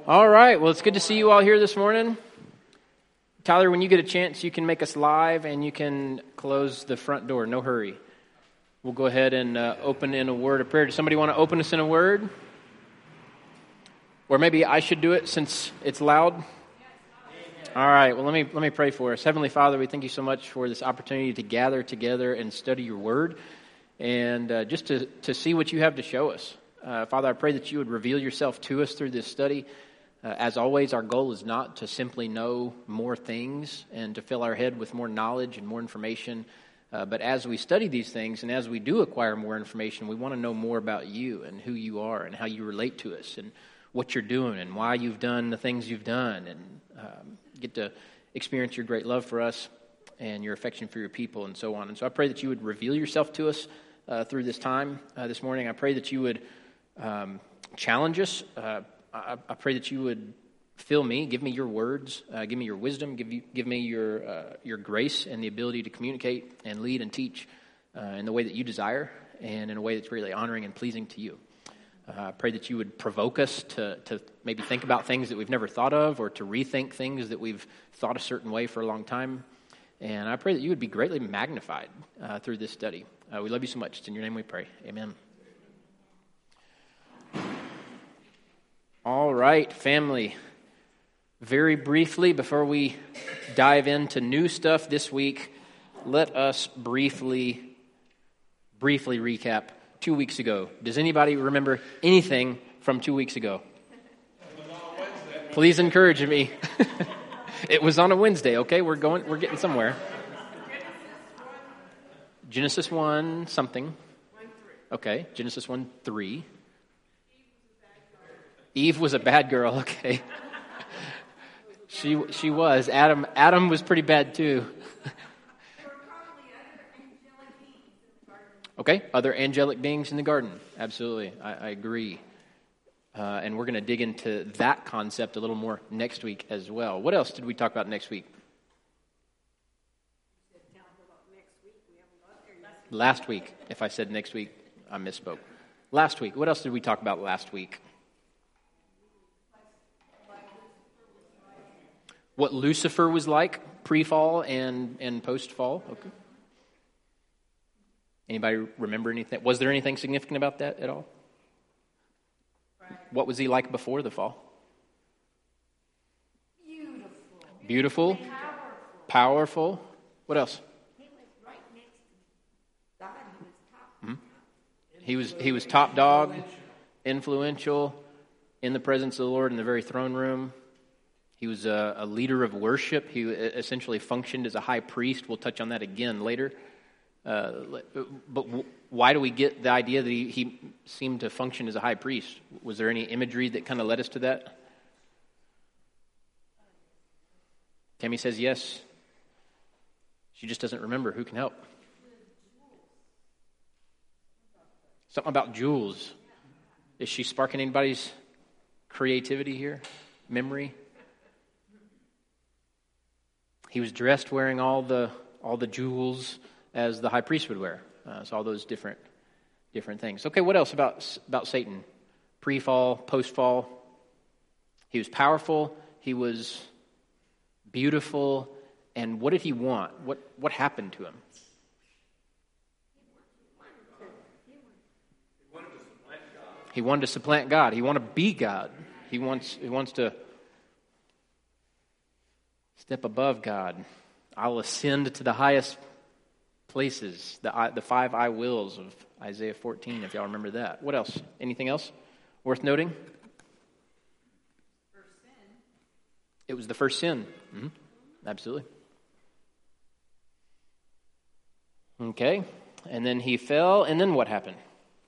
All right, well, it's good to see you all here this morning. Tyler, when you get a chance, you can make us live and you can close the front door. No hurry. We'll go ahead and open in a word of prayer. Does somebody want to open us in a word? Or maybe I should do it since it's loud? All right, well, let me pray for us. Heavenly Father, we thank you so much for this opportunity to gather together and study your word and just to see what you have to show us. Father, I pray that you would reveal yourself to us through this study. As always, our goal is not to simply know more things and to fill our head with more knowledge and more information. But as we study these things and as we do acquire more information, we want to know more about you and who you are and how you relate to us and what you're doing and why you've done the things you've done and get to experience your great love for us and your affection for your people and so on. And so I pray that you would reveal yourself to us through this time this morning. I pray that you would challenge us. I pray that you would fill me, give me your words, give me your wisdom, give me your grace and the ability to communicate and lead and teach in the way that you desire and in a way that's really honoring and pleasing to you. I pray that you would provoke us to maybe think about things that we've never thought of or to rethink things that we've thought a certain way for a long time. And I pray that you would be greatly magnified through this study. We love you so much. It's in your name we pray. Amen. All right, family. Very briefly, before we dive into new stuff this week, let us briefly recap 2 weeks ago. Does anybody remember anything from 2 weeks ago? Please encourage me. It was on a Wednesday, okay? We're getting somewhere. Genesis 1 something. Okay, Genesis 1:3. Eve was a bad girl, okay. She was. Adam was pretty bad too. Okay, other angelic beings in the garden. Absolutely, I agree. And we're going to dig into that concept a little more next week as well. What else did we talk about next week? Last week. If I said next week, I misspoke. Last week. What else did we talk about last week? What Lucifer was like pre-fall and post-fall. Okay. Anybody remember anything? Was there anything significant about that at all? What was he like before the fall? Beautiful. Powerful. What else? He was right next to God. He was top. He was top dog, influential, in the presence of the Lord in the very throne room. He was a leader of worship. He essentially functioned as a high priest. We'll touch on that again later. But why do we get the idea that he seemed to function as a high priest? Was there any imagery that kind of led us to that? Tammy says yes. She just doesn't remember. Who can help? Something about jewels. Is she sparking anybody's creativity here? Memory? He was dressed wearing all the jewels as the high priest would wear. So all those different things. Okay, what else about Satan? Pre-fall, post-fall. He was powerful. He was beautiful. And what did he want? What happened to him? He wanted to supplant God. He wanted to be God. He wants to step above God. I'll ascend to the highest places, the 5 I wills of Isaiah 14, if y'all remember that. What else? Anything else worth noting? First sin. It was the first sin. Mm-hmm. Absolutely. Okay. And then he fell, and then what happened?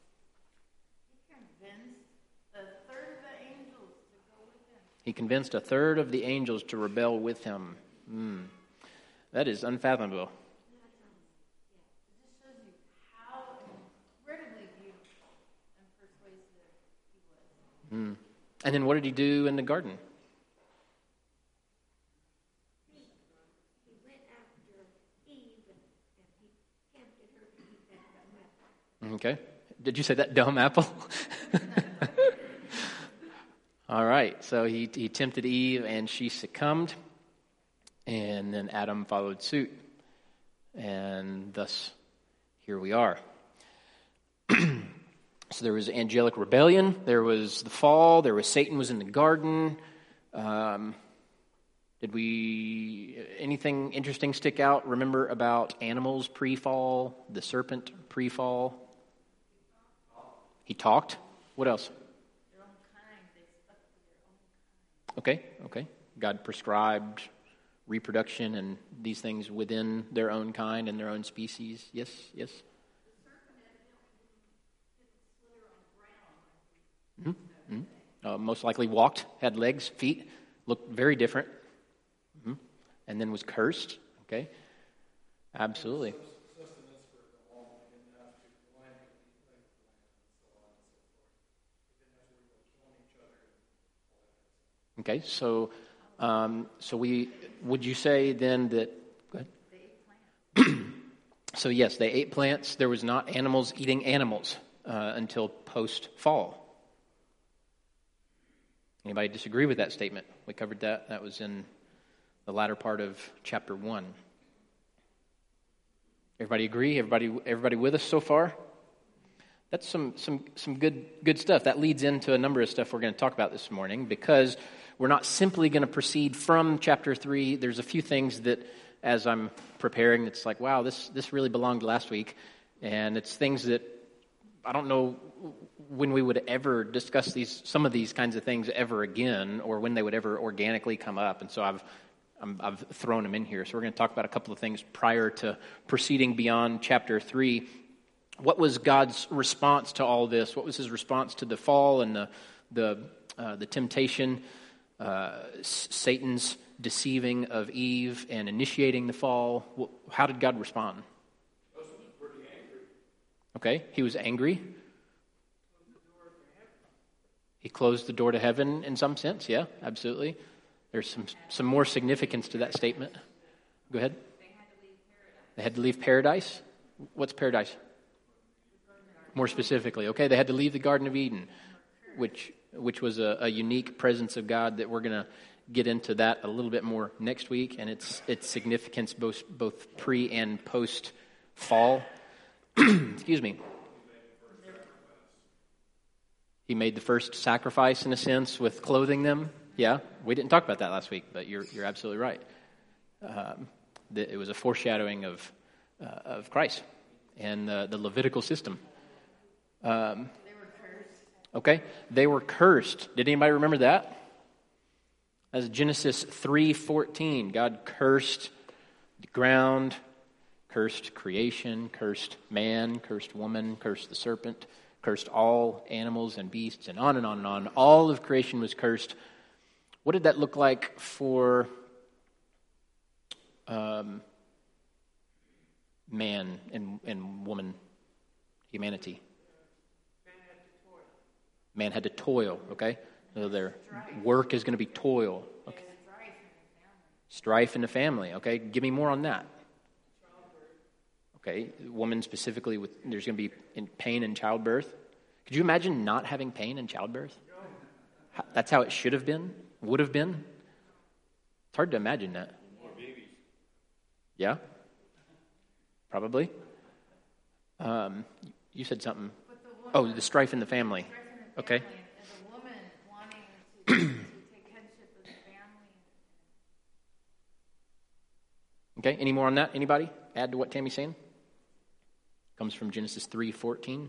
He convinced a third of the angels to rebel with him. That is unfathomable. This shows you how incredibly beautiful and persuasive he was. And then what did he do in the garden? He went after Eve and he tempted her to eat that dumb apple. Okay. Did you say that dumb apple? All right, so he tempted Eve, and she succumbed, and then Adam followed suit, and thus here we are. So there was angelic rebellion, there was the fall, there was Satan was in the garden. Did anything interesting stick out? Remember about animals pre-fall, the serpent pre-fall? He talked. What else? Their own kind. They stuck to their own kind. Okay. God prescribed reproduction and these things within their own kind and their own species. Yes. The serpent didn't slither on the ground. Most likely walked, had legs, feet, looked very different, and then was cursed. Okay, absolutely. Okay, so would you say then that? Go ahead. They ate plants. So yes, they ate plants. There was not animals eating animals until post-fall. Anybody disagree with that statement? We covered that. That was in the latter part of chapter 1. Everybody agree? Everybody with us so far? That's some good stuff. That leads into a number of stuff we're going to talk about this morning, because we're not simply going to proceed from chapter 3. There's a few things that, as I'm preparing, it's like, wow, this really belonged last week. And it's things that I don't know when we would ever discuss some of these kinds of things ever again, or when they would ever organically come up. And so I've thrown them in here. So we're going to talk about a couple of things prior to proceeding beyond chapter 3. What was God's response to all this? What was his response to the fall and the temptation, Satan's deceiving of Eve and initiating the fall? How did God respond? Okay, he was angry. He closed the door to heaven in some sense. Yeah, absolutely. There's some more significance to that statement. Go ahead. They had to leave paradise. What's paradise? More specifically, okay, they had to leave the Garden of Eden, which was a unique presence of God that we're going to get into that a little bit more next week, and its significance both pre and post fall. Excuse me. He made the first sacrifice in a sense with clothing them. Yeah, we didn't talk about that last week, but you're absolutely right. It was a foreshadowing of Christ and the Levitical system. They were cursed. Okay, they were cursed. Did anybody remember that? That's Genesis 3:14. God cursed the ground, cursed creation, cursed man, cursed woman, cursed the serpent, cursed all animals and beasts, and on and on and on. All of creation was cursed. What did that look like for man and woman, humanity? Man had to toil, okay? So their work is going to be toil. Okay. Strife in the family, okay? Give me more on that. Okay, woman specifically, there's going to be pain in childbirth. Could you imagine not having pain in childbirth? That's how it should have been, would have been. It's hard to imagine that. More babies. Yeah, probably. You said something. Oh, the strife in the family. Okay. As a woman wanting to take headship of the family. Okay, any more on that? Anybody add to what Tammy's saying? Comes from Genesis 3:14.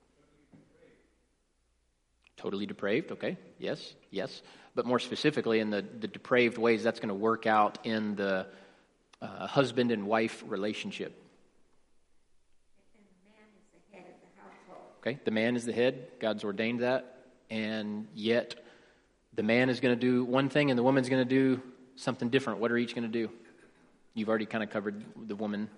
Totally depraved, okay, yes. But more specifically, in the depraved ways, that's going to work out in the husband and wife relationship. And the man is the head of the household. Okay, the man is the head. God's ordained that. And yet, the man is going to do one thing and the woman's going to do something different. What are each going to do? You've already kind of covered the woman.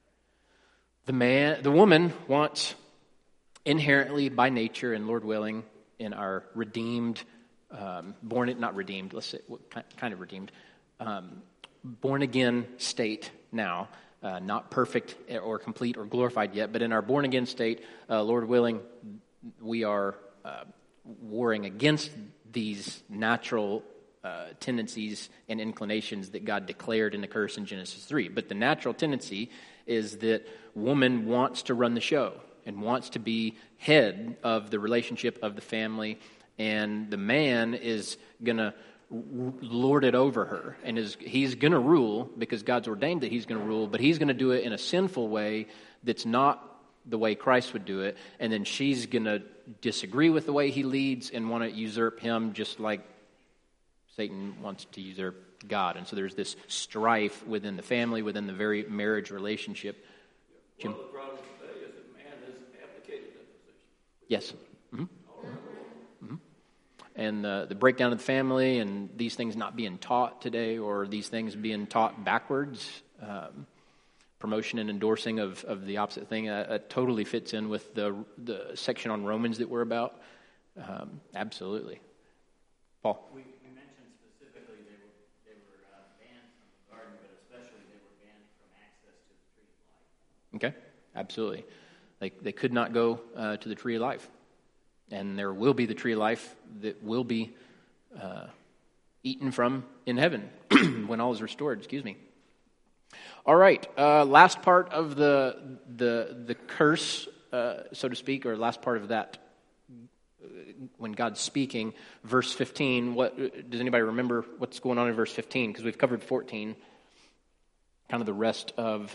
The woman wants inherently by nature and Lord willing in our redeemed, not redeemed, let's say, kind of redeemed, born again state now, not perfect or complete or glorified yet, but in our born again state, Lord willing, we are warring against these natural tendencies and inclinations that God declared in the curse in Genesis 3. But the natural tendency is that woman wants to run the show and wants to be head of the relationship of the family, and the man is going to lord it over her, and he's going to rule because God's ordained that he's going to rule, but he's going to do it in a sinful way that's not the way Christ would do it, and then she's going to disagree with the way he leads and want to usurp him just like Satan wants to usurp God. And so there's this strife within the family, within the very marriage relationship. Jim? One of the problems today is that man has abdicated that position. Yes. Mm-hmm. Mm-hmm. And the breakdown of the family and these things not being taught today, or these things being taught backwards, promotion and endorsing of the opposite thing, totally fits in with the section on Romans that we're about. Absolutely. Paul? We mentioned specifically they were banned from the garden, but especially they were banned from access to the tree of life. Okay, absolutely. They could not go to the tree of life. And there will be the tree of life that will be eaten from in heaven when all is restored. Excuse me. All right, last part of the curse, so to speak, or last part of that, when God's speaking, verse 15. What does anybody remember what's going on in verse 15? Because we've covered 14, kind of the rest of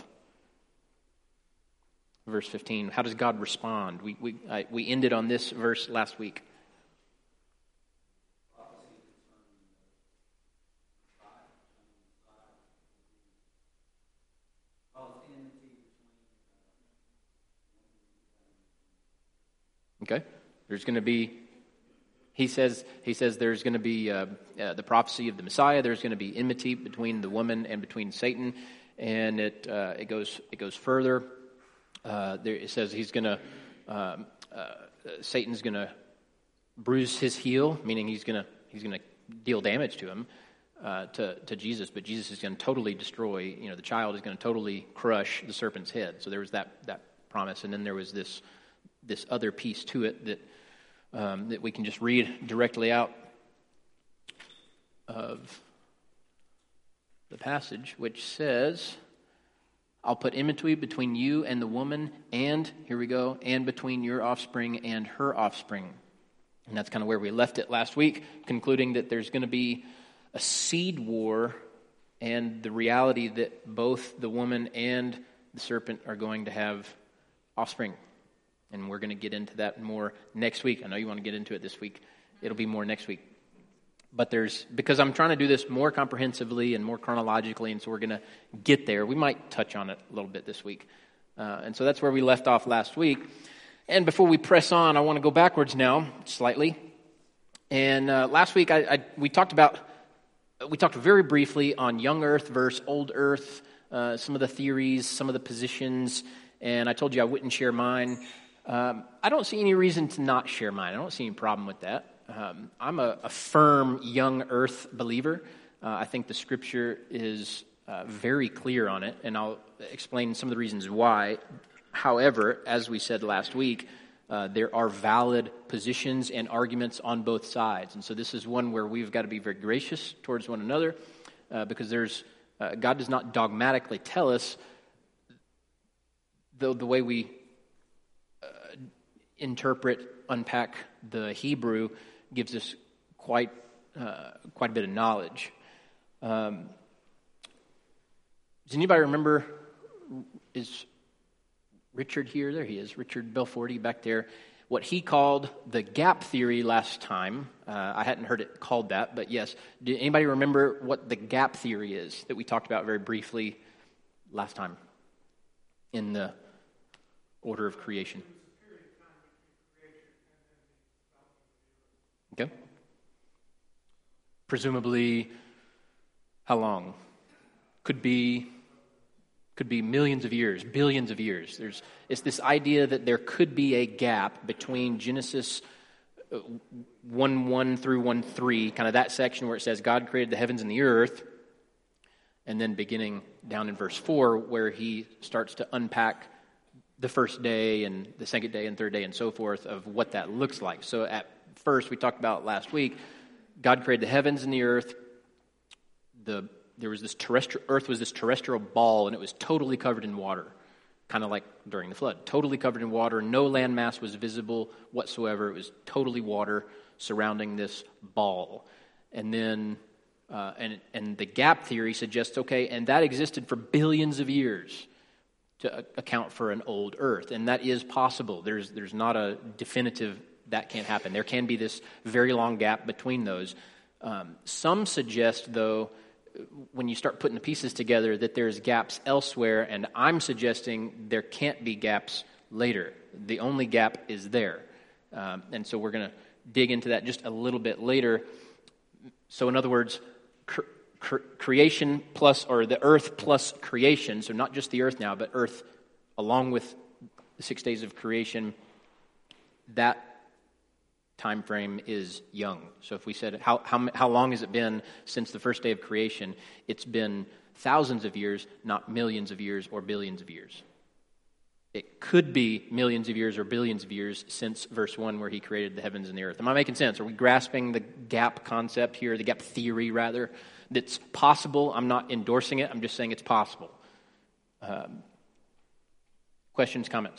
verse 15. How does God respond? We ended on this verse last week. Okay, there's going to be. He says there's going to be the prophecy of the Messiah. There's going to be enmity between the woman and between Satan, and it goes further. It says he's going to Satan's going to bruise his heel, meaning he's going to deal damage to him, to Jesus, but Jesus is going to totally destroy. The child is going to totally crush the serpent's head. So there was that promise, and then there was this other piece to it that we can just read directly out of the passage, which says, I'll put enmity between you and the woman, and, here we go, and between your offspring and her offspring. And that's kind of where we left it last week, concluding that there's going to be a seed war, and the reality that both the woman and the serpent are going to have offspring. And we're going to get into that more next week. I know you want to get into it this week. It'll be more next week. But because I'm trying to do this more comprehensively and more chronologically, and so we're going to get there. We might touch on it a little bit this week. And so that's where we left off last week. And before we press on, I want to go backwards now slightly. And last week we talked very briefly on young earth versus old earth, some of the theories, some of the positions, and I told you I wouldn't share mine. I don't see any reason to not share mine. I don't see any problem with that. I'm a firm young earth believer. I think the scripture is very clear on it, and I'll explain some of the reasons why. However, as we said last week, there are valid positions and arguments on both sides. And so this is one where we've got to be very gracious towards one another, because God does not dogmatically tell us the way we interpret, unpack the Hebrew gives us quite a bit of knowledge. Does anybody remember, is Richard here? There he is, Richard Belforti back there. What he called the gap theory last time. I hadn't heard it called that, but yes. Did anybody remember what the gap theory is that we talked about very briefly last time in the order of creation? Okay. Presumably, how long? Could be millions of years, billions of years. It's this idea that there could be a gap between Genesis 1:1 through 1:3, kind of that section where it says God created the heavens and the earth, and then beginning down in verse 4 where he starts to unpack the first day and the second day and third day and so forth of what that looks like. So at first, we talked about last week, God created the heavens and the earth. There was this earth was this terrestrial ball, and it was totally covered in water, kind of like during the flood. Totally covered in water. No landmass was visible whatsoever. It was totally water surrounding this ball. And then, and the gap theory suggests, okay, and that existed for billions of years to account for an old earth. And that is possible. There's not a definitive that can't happen. There can be this very long gap between those. Some suggest, though, when you start putting the pieces together, that there's gaps elsewhere, and I'm suggesting there can't be gaps later. The only gap is there. And so we're going to dig into that just a little bit later. So in other words, creation plus, or the earth plus creation, so not just the earth now, but earth along with the 6 days of creation, that time frame is young. So if we said, how long has it been since the first day of creation? It's been thousands of years, not millions of years or billions of years. It could be millions of years or billions of years since verse 1 where he created the heavens and the earth. Am I making sense? Are we grasping the gap concept here, the gap theory rather? That's possible. I'm not endorsing it. I'm just saying it's possible. Questions, comments?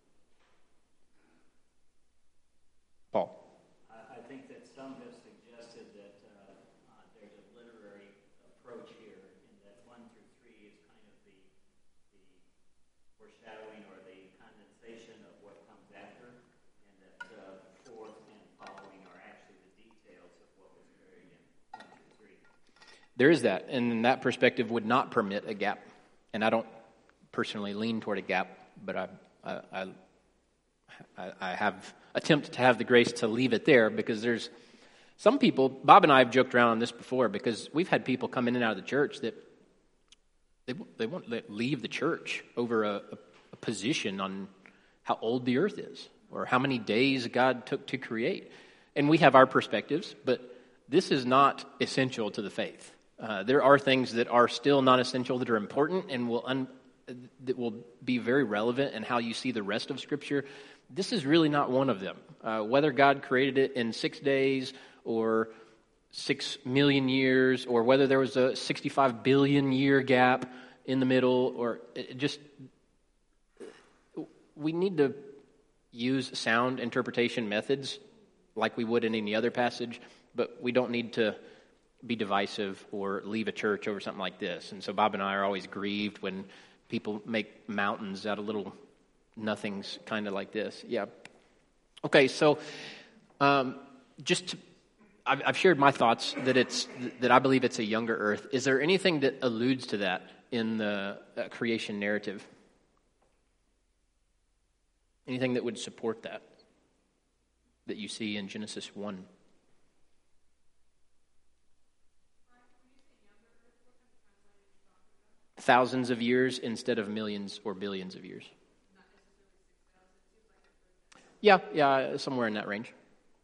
Paul? I think that some have suggested that there's a literary approach here, in that 1 through 3 is kind of the foreshadowing or the condensation of what comes after, and that 4th and following are actually the details of what was buried in 1 through 3. There is that, and that perspective would not permit a gap. And I don't personally lean toward a gap, but I have attempted to have the grace to leave it there, because there's some people, Bob and I have joked around on this before, because we've had people come in and out of the church that they won't leave the church over a position on how old the earth is or how many days God took to create. And we have our perspectives, but this is not essential to the faith. There are things that are still non-essential that are important and that will be very relevant in how you see the rest of Scripture. This is really not one of them. Whether God created it in 6 days or 6 million years, or whether there was a 65 billion year gap in the middle, or we need to use sound interpretation methods like we would in any other passage, but we don't need to be divisive or leave a church over something like this. And so Bob and I are always grieved when people make mountains out of little nothings, kind of like this. Yeah. Okay, so I've shared my thoughts that I believe it's a younger earth. Is there anything that alludes to that in the creation narrative? Anything that would support that you see in Genesis 1? Thousands of years instead of millions or billions of years. Yeah, somewhere in that range.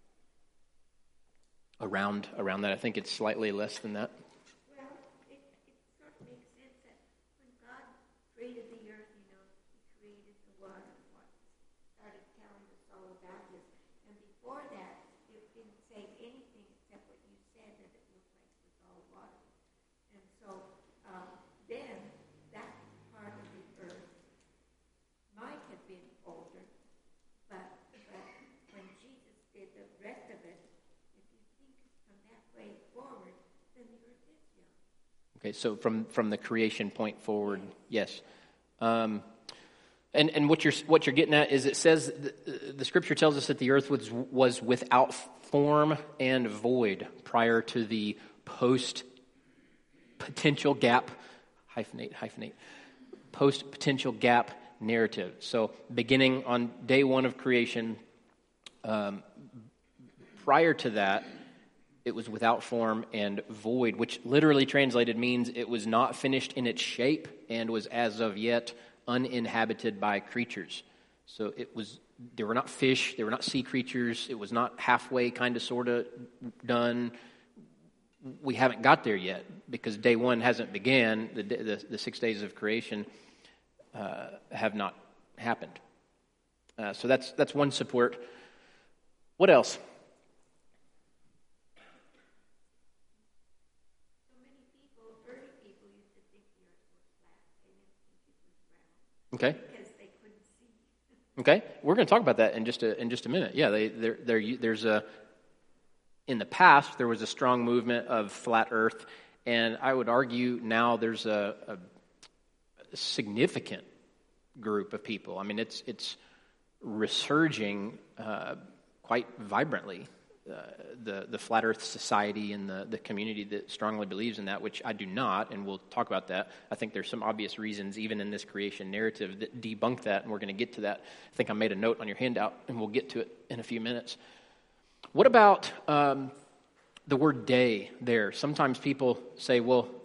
Around that. I think it's slightly less than that. Well, it sort of makes sense that when God created the earth, he created the water. Started telling us all about this. And before that, it didn't say anything except what you said, that it looked like it was all water. And so then that part of the earth might have been older, but when Jesus did the rest of it, if you think from that way forward, then the earth is young. Okay, so from the creation point forward, yes. And what you're getting at is, it says the Scripture tells us that the earth was without form and void prior to the post-potential gap, hyphenate, post-potential gap narrative. So beginning on day 1 of creation, prior to that, it was without form and void, which literally translated means it was not finished in its shape and was as of yet uninhabited by creatures. So there were not fish, there were not sea creatures, it was not halfway kind of sort of done. We haven't got there yet because day 1 hasn't began. The 6 days of creation have not happened. So that's one support. What else? Okay. because they couldn't see. Okay. We're going to talk about that in just a minute. Yeah, there's in the past there was a strong movement of flat Earth, and I would argue now there's a significant group of people. I mean, it's resurging quite vibrantly. The Flat Earth Society and the community that strongly believes in that, which I do not, and we'll talk about that. I think there's some obvious reasons, even in this creation narrative, that debunk that, and we're going to get to that. I think I made a note on your handout, and we'll get to it in a few minutes. What about the word day there? Sometimes people say,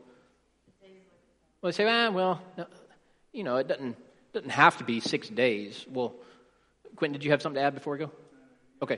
they say, it doesn't have to be 6 days. Well, Quentin, did you have something to add before we go? Okay.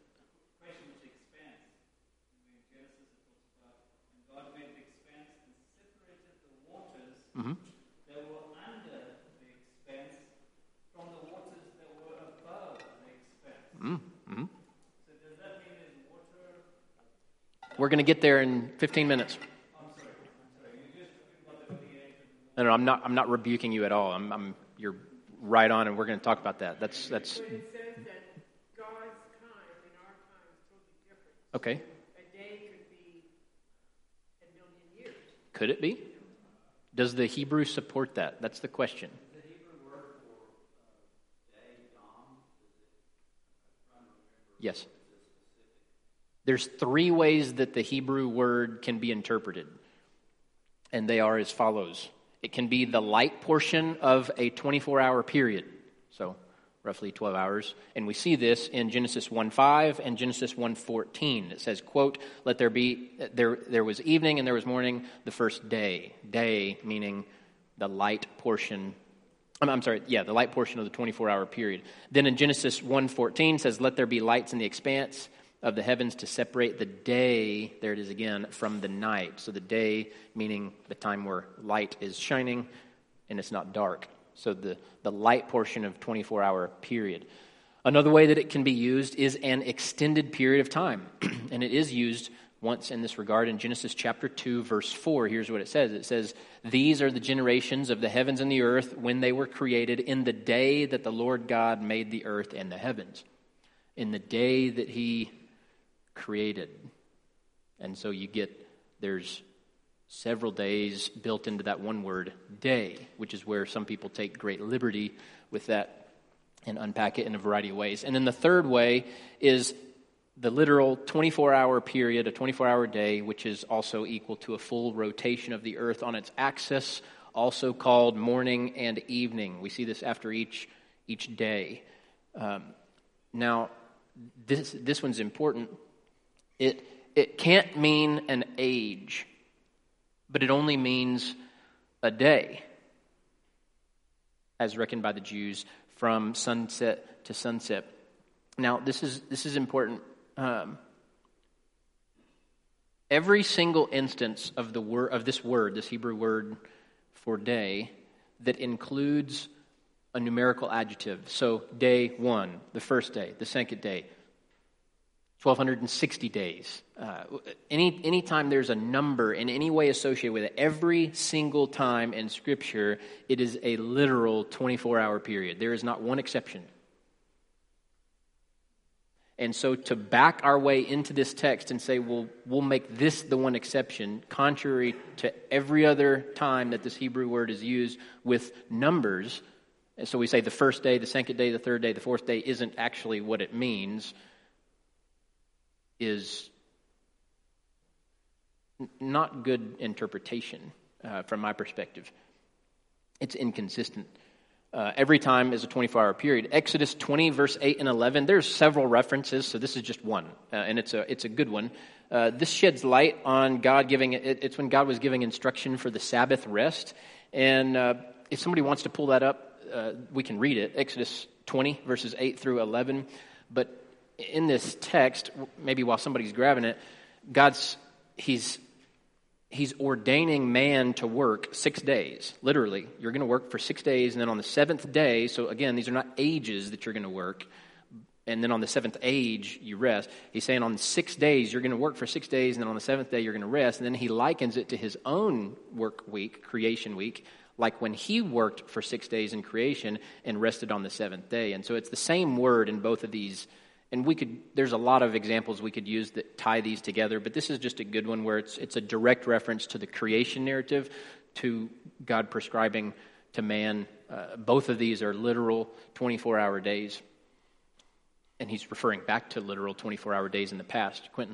Mm-hmm. They were under the expanse from the waters that were above the expanse. Mm-hmm. So does that mean there's water? We're going to get there in 15 minutes. I'm sorry. You just talking about the creation. No, I'm not rebuking you at all. You're right on, and we're going to talk about that. That's. But it says that God's time and our time is totally different. Okay. A day could be a million years. Could it be? Does the Hebrew support that? That's the question. The Hebrew word for day, dom, Yes. There's 3 ways that the Hebrew word can be interpreted, and they are as follows. It can be the light portion of a 24-hour period, so roughly 12 hours. And we see this in Genesis 1:5 and Genesis 1:14. It says, quote, "Let there be, there was evening and there was morning the first day." Day meaning the light portion. The light portion of the 24-hour period. Then in Genesis 1:14 says, "Let there be lights in the expanse of the heavens to separate the day," there it is again, "from the night." So the day meaning the time where light is shining and it's not dark. So the light portion of 24-hour period. Another way that it can be used is an extended period of time. And it is used once in this regard in Genesis chapter 2, verse 4. Here's what it says. It says, "These are the generations of the heavens and the earth when they were created in the day that the Lord God made the earth and the heavens." In the day that he created. And so there's several days built into that one word, day, which is where some people take great liberty with that and unpack it in a variety of ways. And then the third way is the literal 24-hour period, a 24-hour day, which is also equal to a full rotation of the earth on its axis, also called morning and evening. We see this after each day. Now, this one's important. It can't mean an age, but it only means a day, as reckoned by the Jews from sunset to sunset. Now, this is important. Every single instance of this Hebrew word for day that includes a numerical adjective. So day 1, the first day, the second day, 1,260 days. Any time there's a number in any way associated with it, every single time in Scripture, it is a literal 24-hour period. There is not one exception. And so to back our way into this text and say, well, we'll make this the one exception, contrary to every other time that this Hebrew word is used with numbers. And so we say the first day, the second day, the third day, the fourth day isn't actually what it means, is not good interpretation from my perspective. It's inconsistent. Every time is a 24-hour period. Exodus 20, verse 8 and 11, there's several references, so this is just one, and it's a good one. This sheds light on God giving, it's when God was giving instruction for the Sabbath rest, and if somebody wants to pull that up, we can read it, Exodus 20, verses 8 through 11, but in this text, maybe while somebody's grabbing it, He's ordaining man to work 6 days. Literally, you're going to work for 6 days, and then on the seventh day, so again, these are not ages that you're going to work, and then on the seventh age, you rest. He's saying on 6 days, you're going to work for 6 days, and then on the seventh day, you're going to rest, and then he likens it to his own work week, creation week, like when he worked for 6 days in creation and rested on the seventh day. And so it's the same word in both of these. And there's a lot of examples we could use that tie these together, but this is just a good one where it's a direct reference to the creation narrative, to God prescribing to man. Both of these are literal 24-hour days. And he's referring back to literal 24-hour days in the past. Quentin?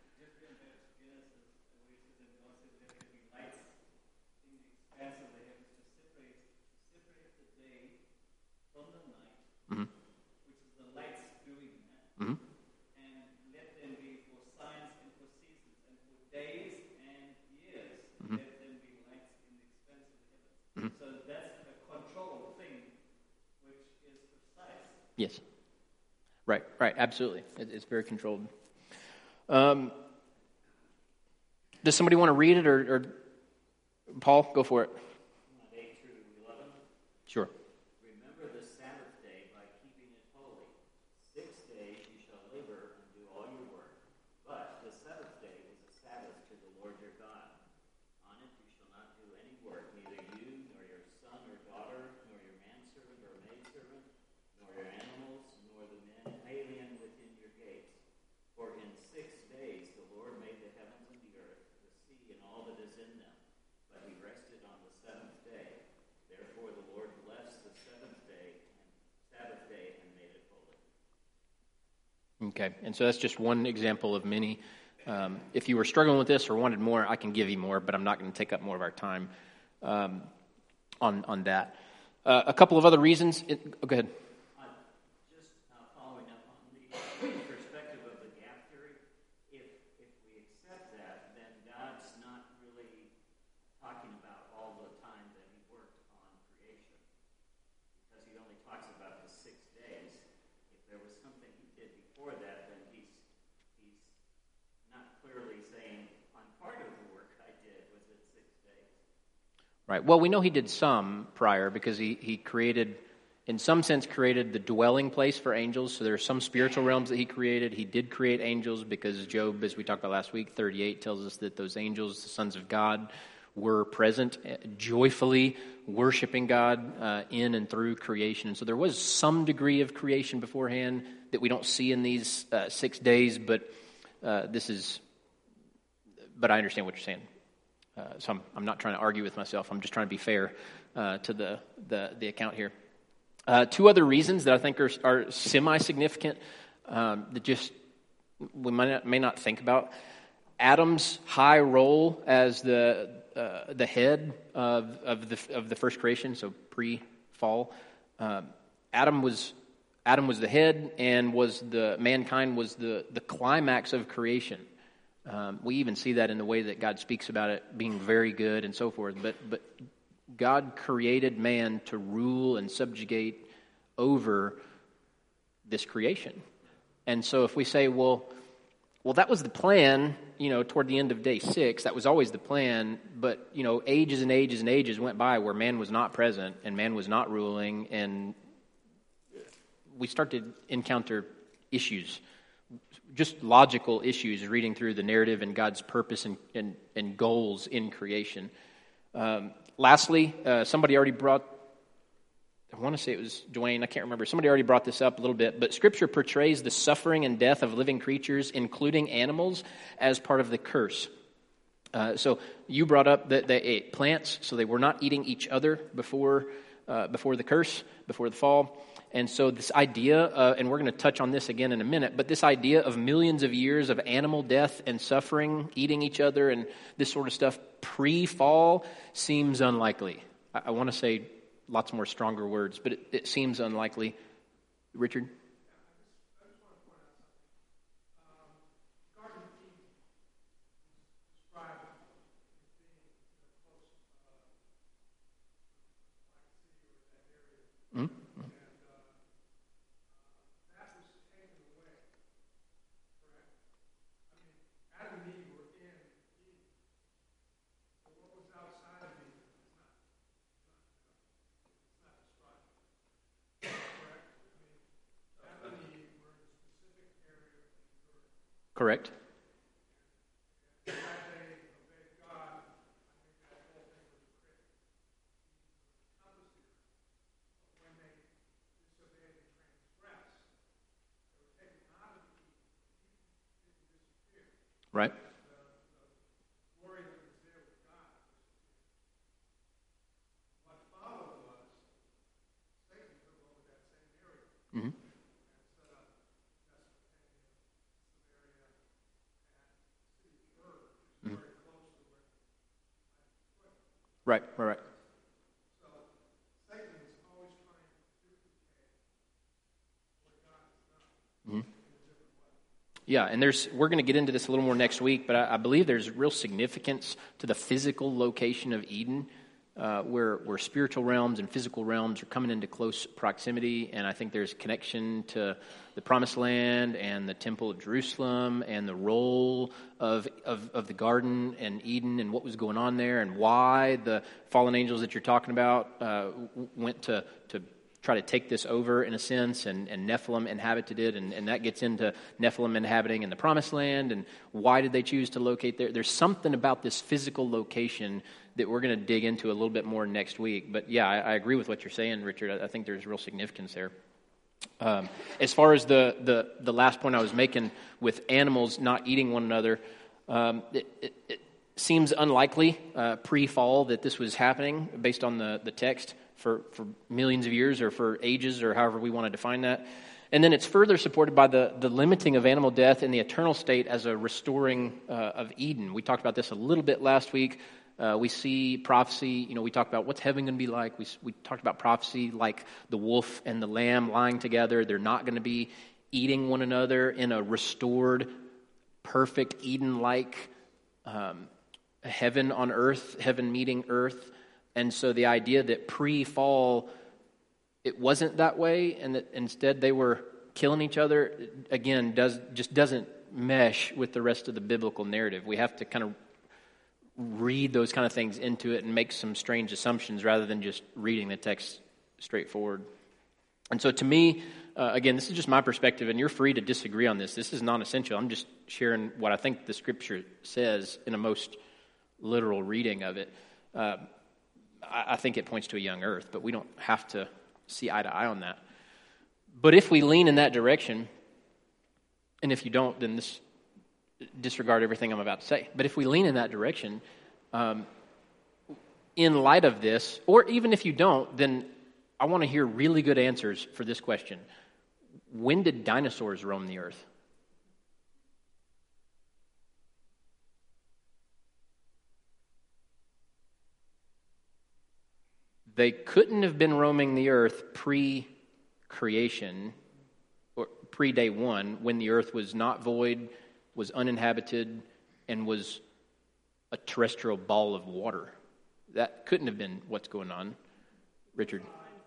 Mm-hmm. Which is the lights doing that. Mm-hmm. And let them be for signs and for seasons and for days and years. Mm-hmm. Let them be lights in the expanse of the heavens. Mm-hmm. So that's a control thing, which is precise. Yes. Right, absolutely. It's very controlled. Does somebody want to read it, or Paul, go for it. 8 through 11. Sure. Remember the Sabbath day by keeping it holy. 6 days you shall labor and do all your work. But the seventh day is a Sabbath to the Lord your God. On it you shall not do any work, neither you, nor your son or daughter, nor your manservant or maidservant, nor your animals, nor the men alien within your gates. For in 6 days the Lord made the heavens and the earth, the sea and all that is in them. But he rested on the seventh day. Therefore the Lord blessed the seventh day and Sabbath day and made it holy. Okay, and so that's just one example of many. If you were struggling with this or wanted more, I can give you more, but I'm not going to take up more of our time on that. A couple of other reasons. Go ahead. Just following up on the perspective of the gap theory, if we accept that, then God's not really talking about all the time that he worked on creation, because he only talks about the 6 days. If there was something he did before that, then he's not clearly saying, on part of the work I did was at 6 days. Right. Well, we know he did some prior because he created, in some sense, created the dwelling place for angels. So there are some spiritual realms that he created. He did create angels because Job, as we talked about last week, 38 tells us that those angels, the sons of God, were present, joyfully worshiping God in and through creation. And so there was some degree of creation beforehand that we don't see in these 6 days, but I understand what you're saying. So I'm not trying to argue with myself. I'm just trying to be fair to the account here. Two other reasons that I think are semi-significant that just we may not think about. Adam's high role as the head of the first creation, so pre-fall. Adam was the head, and mankind was the climax of creation. We even see that in the way that God speaks about it being very good and so forth. But God created man to rule and subjugate over this creation. And so if we say, well, that was the plan, toward the end of day 6, that was always the plan, but, ages and ages and ages went by where man was not present and man was not ruling, and we start to encounter issues, just logical issues, reading through the narrative and God's purpose and goals in creation. Lastly, somebody already brought, I want to say it was Dwayne, I can't remember. Somebody already brought this up a little bit, but Scripture portrays the suffering and death of living creatures, including animals, as part of the curse. So you brought up that they ate plants, so they were not eating each other before the curse, before the fall. And so this idea, and we're going to touch on this again in a minute, but this idea of millions of years of animal death and suffering, eating each other, and this sort of stuff pre-fall seems unlikely. I want to say lots more stronger words, but it seems unlikely. Richard? I just want to point out something. Garden of Eden is described as being close, like city or that area. Mm-hmm. That was taken away, correct? I mean, Adam and Eve were in Eden. But what was outside of Eden is not described. Correct? I mean, Adam and Eve were in a specific area of the earth. Correct. Had they obeyed God, I think that whole thing would have Right. Glory that was there with God. What followed was Satan took over that same area Mm-hmm. and set up Mesopotamia, Samaria, and city Ur, which is very close to where Right. Right. So Satan is always trying to duplicate what God has done Mm-hmm. in a different way. Yeah, and we're going to get into this a little more next week, but I believe there's real significance to the physical location of Eden, where spiritual realms and physical realms are coming into close proximity, and I think there's connection to the Promised Land and the Temple of Jerusalem and the role of the garden and Eden and what was going on there and why the fallen angels that you're talking about went to try to take this over in a sense, and Nephilim inhabited it, and that gets into Nephilim inhabiting in the Promised Land, and why did they choose to locate there? There's something about this physical location that we're going to dig into a little bit more next week. But yeah, I agree with what you're saying, Richard. I think there's real significance there. As far as the last point I was making with animals not eating one another, it seems unlikely pre-fall that this was happening based on the text for millions of years or for ages or however we want to define that. And then it's further supported by the limiting of animal death in the eternal state as a restoring of Eden. We talked about this a little bit last week. We see prophecy, we talked about what's heaven going to be like. We talked about prophecy like the wolf and the lamb lying together. They're not going to be eating one another in a restored, perfect Eden-like heaven on earth, heaven meeting earth. And so the idea that pre-fall, it wasn't that way, and that instead they were killing each other, again, doesn't mesh with the rest of the biblical narrative. We have to kind of read those kind of things into it and make some strange assumptions rather than just reading the text straightforward. And so to me, again, this is just my perspective, and you're free to disagree on this. This is non-essential. I'm just sharing what I think the Scripture says in a most literal reading of it. I think it points to a young earth, but we don't have to see eye to eye on that. But if we lean in that direction, and if you don't, then disregard everything I'm about to say. But if we lean in that direction, in light of this, or even if you don't, then I want to hear really good answers for this question. When did dinosaurs roam the earth? They couldn't have been roaming the earth pre-creation or pre-day one when the earth was not void, was uninhabited, and was a terrestrial ball of water. That couldn't have been what's going on. Richard.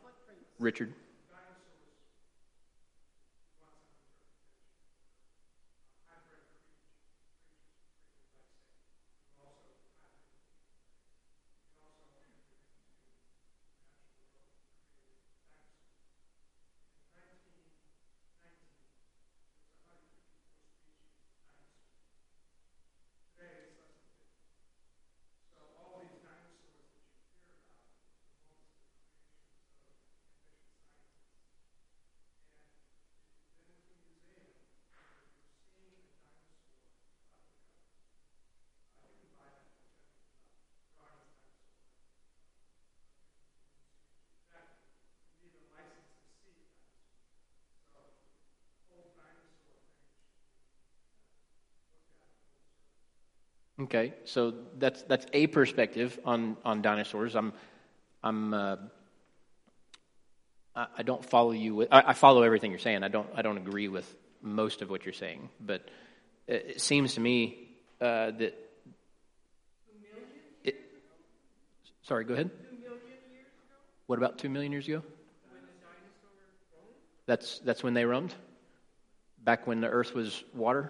Okay, so that's a perspective on dinosaurs. I don't follow you. I follow everything you're saying. I don't agree with most of what you're saying, but it seems to me that. Sorry, go ahead. 2 million years ago? What about 2 million years ago? When the dinosaurs roamed? That's when they roamed. Back when the earth was water.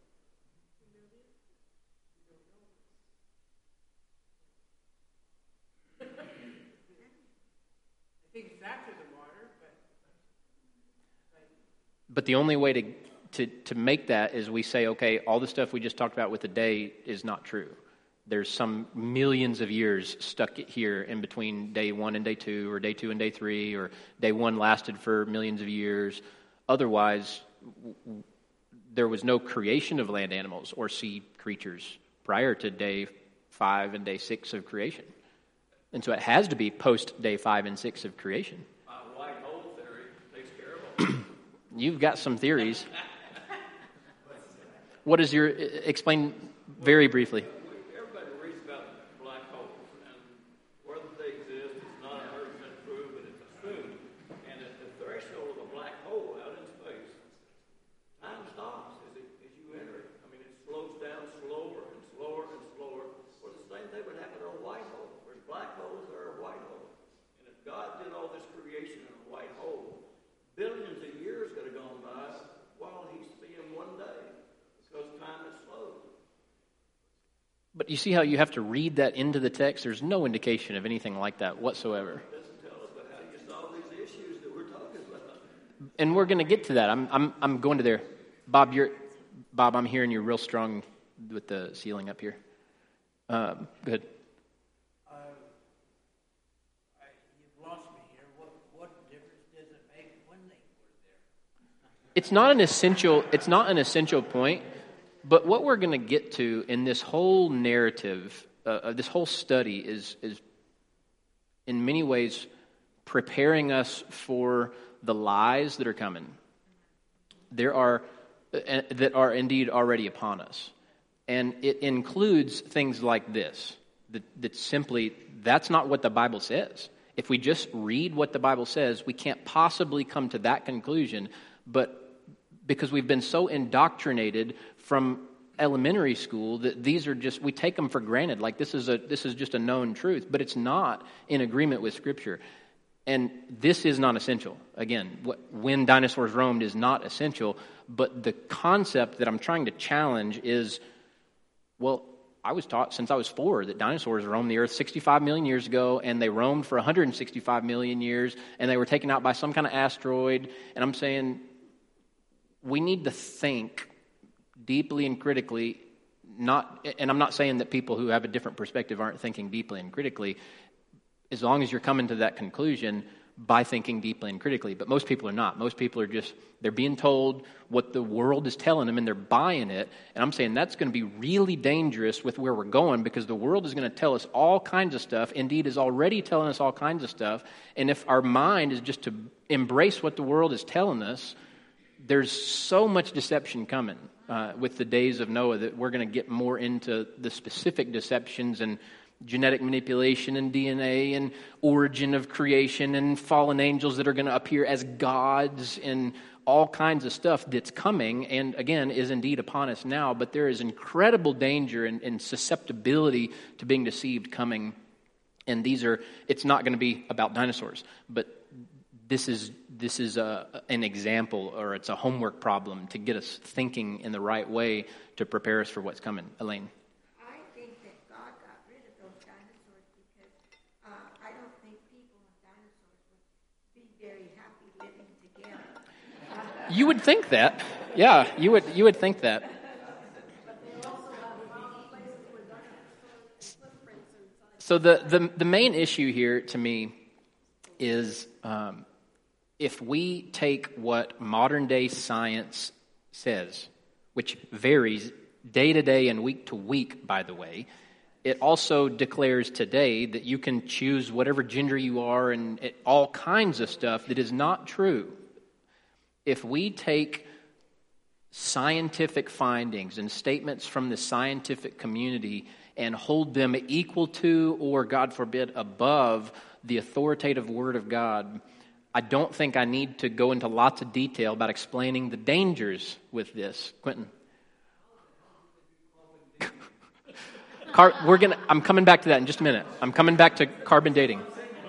But the only way to make that is we say, okay, all the stuff we just talked about with the day is not true. There's some millions of years stuck here in between day one and day two, or day two and day three, or day one lasted for millions of years. Otherwise, there was no creation of land animals or sea creatures. creatures prior to day 5 and day 6 of creation. And so it has to be post day 5 and 6 of creation. My white hole theory takes care of all. You've got some theories. What is your, explain very briefly. Everybody reads about black holes, and whether they exist is not 100% true, but it's assumed. And at the threshold of a black hole out in space, time stops as you enter it. I mean, it slows down slower and slower and slower. Or the same thing would happen to a white hole. Whereas black holes are a white hole. And if God did all this creation in a white hole, billions of years could have gone by while he's seeing one day, because time is slow. But you see how you have to read that into the text? There's no indication of anything like that whatsoever. It doesn't tell us about how you solve these issues that we're talking about. And we're going to get to that. I'm going to there. Bob, I'm hearing you're real strong with the ceiling up here. Go ahead. You've lost me here. What difference does it make when they were there? It's not an essential point, but what we're going to get to in this whole narrative, this whole study is in many ways preparing us for the lies that are coming. That are indeed already upon us. And it includes things like this, that simply, that's not what the Bible says. If we just read what the Bible says, we can't possibly come to that conclusion, but because we've been so indoctrinated from elementary school that these are just, we take them for granted, like this is just a known truth, but it's not in agreement with Scripture. And this is not essential. Again, when dinosaurs roamed is not essential, but the concept that I'm trying to challenge is, well, I was taught since I was 4 that dinosaurs roamed the earth 65 million years ago, and they roamed for 165 million years, and they were taken out by some kind of asteroid. And I'm saying we need to think deeply and critically, and I'm not saying that people who have a different perspective aren't thinking deeply and critically, as long as you're coming to that conclusion by thinking deeply and critically. But most people are not. Most people are just, they're being told what the world is telling them and they're buying it. And I'm saying that's going to be really dangerous with where we're going, because the world is going to tell us all kinds of stuff, indeed is already telling us all kinds of stuff. And if our mind is just to embrace what the world is telling us, there's so much deception coming with the days of Noah that we're going to get more into the specific deceptions and genetic manipulation and DNA and origin of creation and fallen angels that are going to appear as gods and all kinds of stuff that's coming and, again, is indeed upon us now. But there is incredible danger and susceptibility to being deceived coming. And it's not going to be about dinosaurs. But this is an example, or it's a homework problem to get us thinking in the right way to prepare us for what's coming. Elaine? I think that God got rid of those dinosaurs because I don't think people and dinosaurs would be very happy living together. You would think that. Yeah, you would think that. So the main issue here to me is if we take what modern day science says, which varies day to day and week to week, by the way, it also declares today that you can choose whatever gender you are and all kinds of stuff that is not true. If we take scientific findings and statements from the scientific community and hold them equal to, or God forbid, above the authoritative Word of God, I don't think I need to go into lots of detail about explaining the dangers with this. Quentin? I'm coming back to that in just a minute. I'm coming back to carbon dating.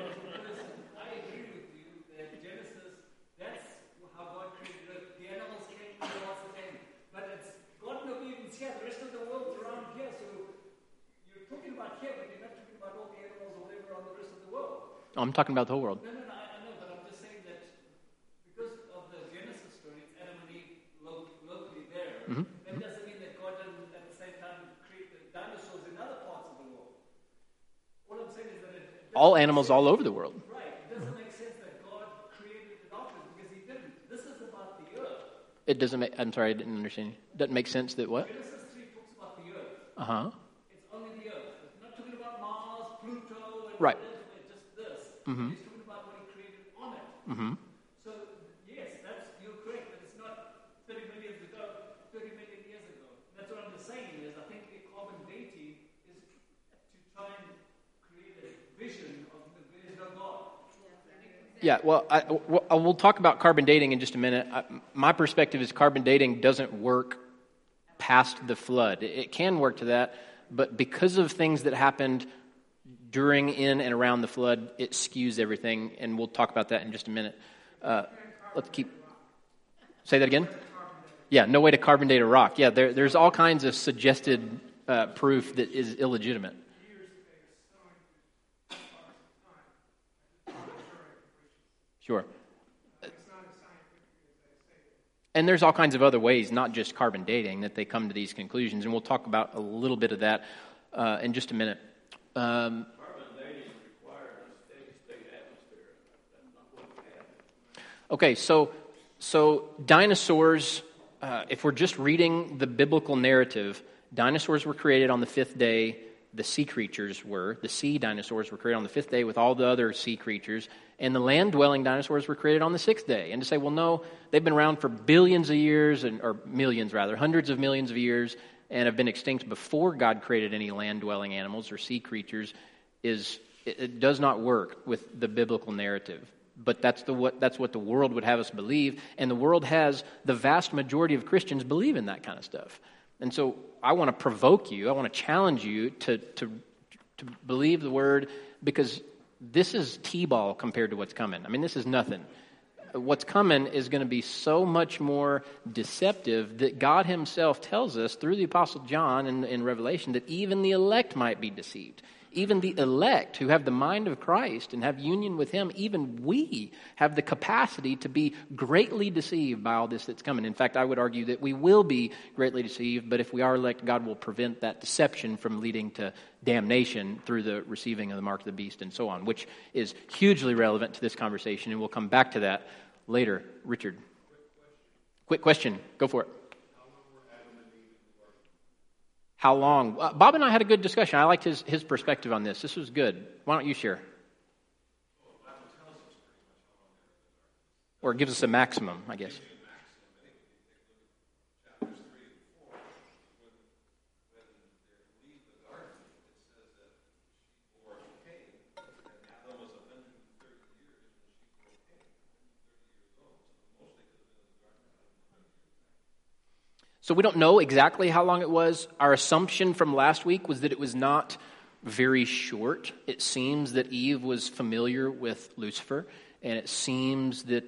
I'm talking about the whole world. No, I know, but I'm just saying that because of the Genesis story, it's Adam and Eve locally there. Mm-hmm. That doesn't mean that God doesn't at the same time create the dinosaurs in other parts of the world. What I'm saying is that all animals all over the world. Right. It doesn't make sense that God created the doctors because he didn't. This is about the earth. It doesn't make, I'm sorry, I didn't understand you. Doesn't make sense that what? Genesis 3 talks about the earth. Uh-huh. It's only the earth. It's not talking about Mars, Pluto, and Right. just this. Mm-hmm. He's talking about what he created on it. Mm-hmm. So, yes, you're correct, but it's not 30 million years ago. That's what I'm just saying is I think the carbon dating is to try and create a vision of there's no God. Yeah, well, we'll talk about carbon dating in just a minute. My perspective is carbon dating doesn't work past the flood. It can work to that, but because of things that happened during, in, and around the flood, it skews everything, and we'll talk about that in just a minute. Let's keep... Say that again? Yeah, no way to carbon date a rock. Yeah, there's all kinds of suggested proof that is illegitimate. Sure. And there's all kinds of other ways, not just carbon dating, that they come to these conclusions, and we'll talk about a little bit of that in just a minute. Carbon dating requires a steady state atmosphere. That's not what we have. Okay, so dinosaurs, if we're just reading the biblical narrative, dinosaurs were created on the fifth day. The sea creatures were. The sea dinosaurs were created on the fifth day with all the other sea creatures. And the land-dwelling dinosaurs were created on the sixth day. And to say, well, no, they've been around for billions of years, or millions rather, hundreds of millions of years, and have been extinct before God created any land-dwelling animals or sea creatures, it does not work with the biblical narrative. But that's what the world would have us believe, and the world has the vast majority of Christians believe in that kind of stuff. And so I want to provoke you, I want to challenge you to believe the word, because this is T-ball compared to what's coming. I mean, this is nothing. What's coming is going to be so much more deceptive that God himself tells us through the Apostle John in Revelation that even the elect might be deceived. Even the elect who have the mind of Christ and have union with him, even we have the capacity to be greatly deceived by all this that's coming. In fact, I would argue that we will be greatly deceived, but if we are elect, God will prevent that deception from leading to damnation through the receiving of the mark of the beast and so on, which is hugely relevant to this conversation, and we'll come back to that later. Richard. Quick question. Go for it. How long? Bob and I had a good discussion. I liked his perspective on this. This was good. Why don't you share? Or it gives us a maximum, I guess. So we don't know exactly how long it was. Our assumption from last week was that it was not very short. It seems that Eve was familiar with Lucifer, and it seems that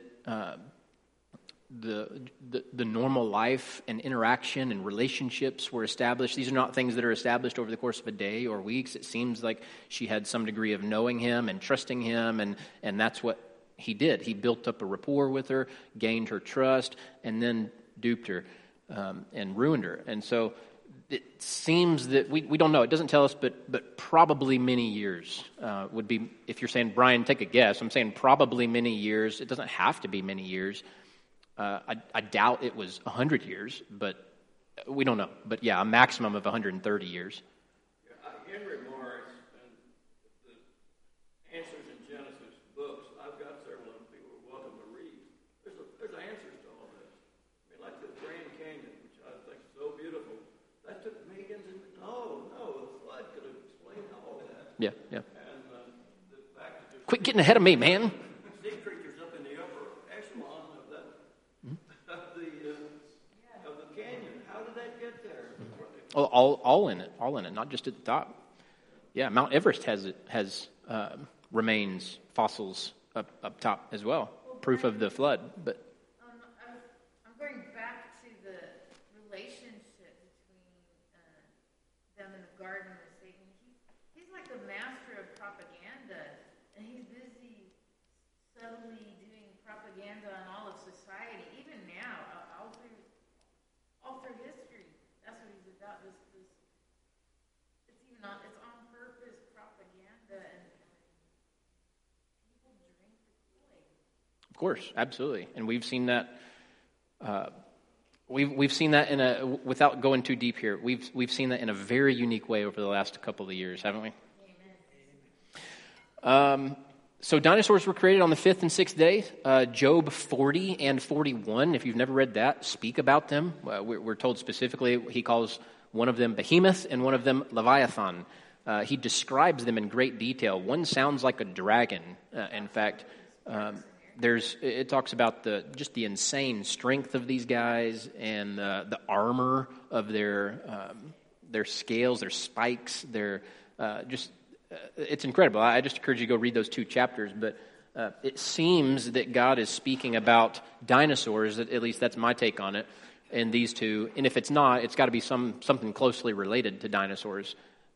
the normal life and interaction and relationships were established. These are not things that are established over the course of a day or weeks. It seems like she had some degree of knowing him and trusting him, and that's what he did. He built up a rapport with her, gained her trust, and then duped her. And ruined her. And so it seems that we don't know. It doesn't tell us, but probably many years would be, if you're saying, Brian, take a guess. I'm saying probably many years. It doesn't have to be many years. I doubt it was 100 years, but we don't know. But yeah, a maximum of 130 years. Henry Morris and the Answers in Genesis books, I've got several of them people are welcome to read. There's answers to all this. I mean, like the Grand Canyon, which I think is so beautiful, that took millions and the flood could have explained all that. Yeah. And the fact that there's Quit getting ahead of me, man. sea creatures up in the upper echelon of that of the canyon. How did that get there? All in it, not just at the top. Yeah, Mount Everest has remains, fossils up top as well, proof of the flood. But I'm going back to the relationship between them in the garden with Satan. He's like a master of propaganda, and he's busy subtly doing propaganda on all of society, even now, all through history. That's what he's about. It's on purpose propaganda, and people drink the Kool-Aid. of course, absolutely, and we've seen that We've seen that without going too deep here, we've seen that in a very unique way over the last couple of years, haven't we? So dinosaurs were created on the 5th and 6th day. Job 40 and 41, if you've never read that, speak about them. We're told specifically he calls one of them Behemoth and one of them Leviathan. He describes them in great detail. One sounds like a dragon. In fact, it talks about the insane strength of these guys and the armor of their scales, their spikes, it's incredible. I just encourage you to go read those 2 chapters. But it seems that God is speaking about dinosaurs. At least that's my take on it. In these 2, and if it's not, it's got to be something closely related to dinosaurs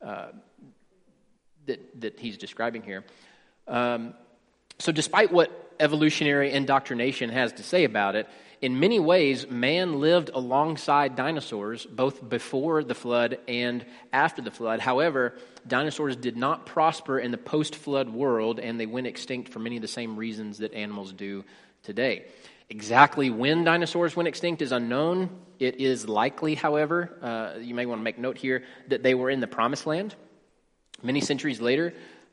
that he's describing here. So despite what evolutionary indoctrination has to say about it, in many ways, man lived alongside dinosaurs both before the flood and after the flood. However, dinosaurs did not prosper in the post-flood world, and they went extinct for many of the same reasons that animals do today. Exactly when dinosaurs went extinct is unknown. It is likely, however, you may want to make note here, that they were in the Promised Land. Many centuries later,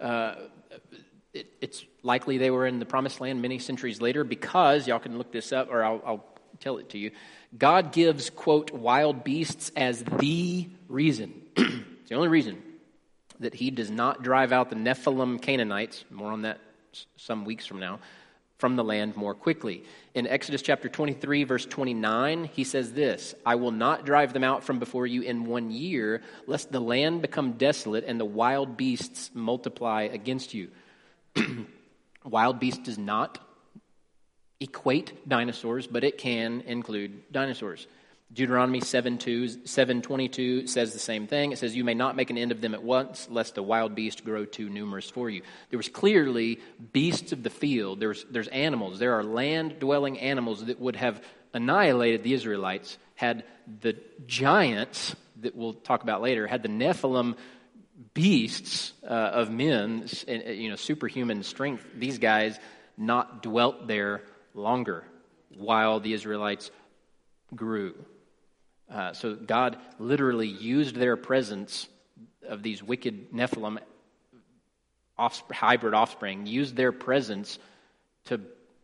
it's likely they were in the Promised Land many centuries later because, y'all can look this up, or I'll tell it to you, God gives, quote, wild beasts as the reason. It's the only reason that he does not drive out the Nephilim Canaanites, more on that some weeks from now, from the land more quickly. In Exodus chapter 23, verse 29, he says this, I will not drive them out from before you in 1 year, lest the land become desolate and the wild beasts multiply against you. Wild beast does not equate dinosaurs, but it can include dinosaurs. Deuteronomy 7:22 says the same thing. It says, you may not make an end of them at once, lest the wild beast grow too numerous for you. There was clearly beasts of the field. There's animals. There are land-dwelling animals that would have annihilated the Israelites had the giants, that we'll talk about later, had the Nephilim beasts of men, superhuman strength, these guys not dwelt there longer while the Israelites grew. So God literally used their presence of these wicked Nephilim hybrid offspring, used their presence to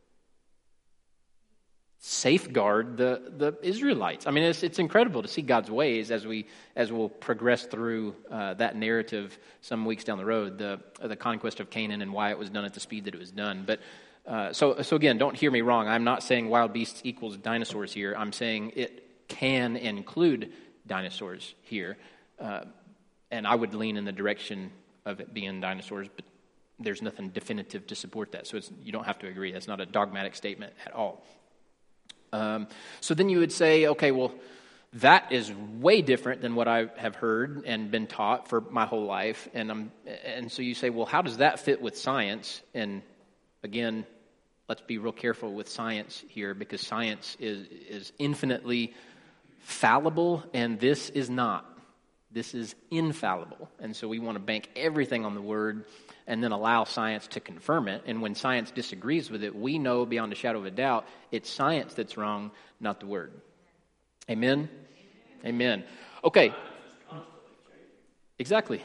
safeguard the Israelites. I mean, it's incredible to see God's ways as we'll progress through that narrative some weeks down the road, the conquest of Canaan and why it was done at the speed that it was done. But so again, don't hear me wrong. I'm not saying wild beasts equals dinosaurs here. I'm saying it can include dinosaurs here, and I would lean in the direction of it being dinosaurs, but there's nothing definitive to support that. So you don't have to agree. That's not a dogmatic statement at all. So then you would say, okay, well, that is way different than what I have heard and been taught for my whole life. And so you say, well, how does that fit with science? And again, let's be real careful with science here, because science is infinitely fallible, and this is not. This is infallible. And so we want to bank everything on the Word and then allow science to confirm it. And when science disagrees with it, we know beyond a shadow of a doubt it's science that's wrong, not the Word. Amen? Amen. Okay. Exactly.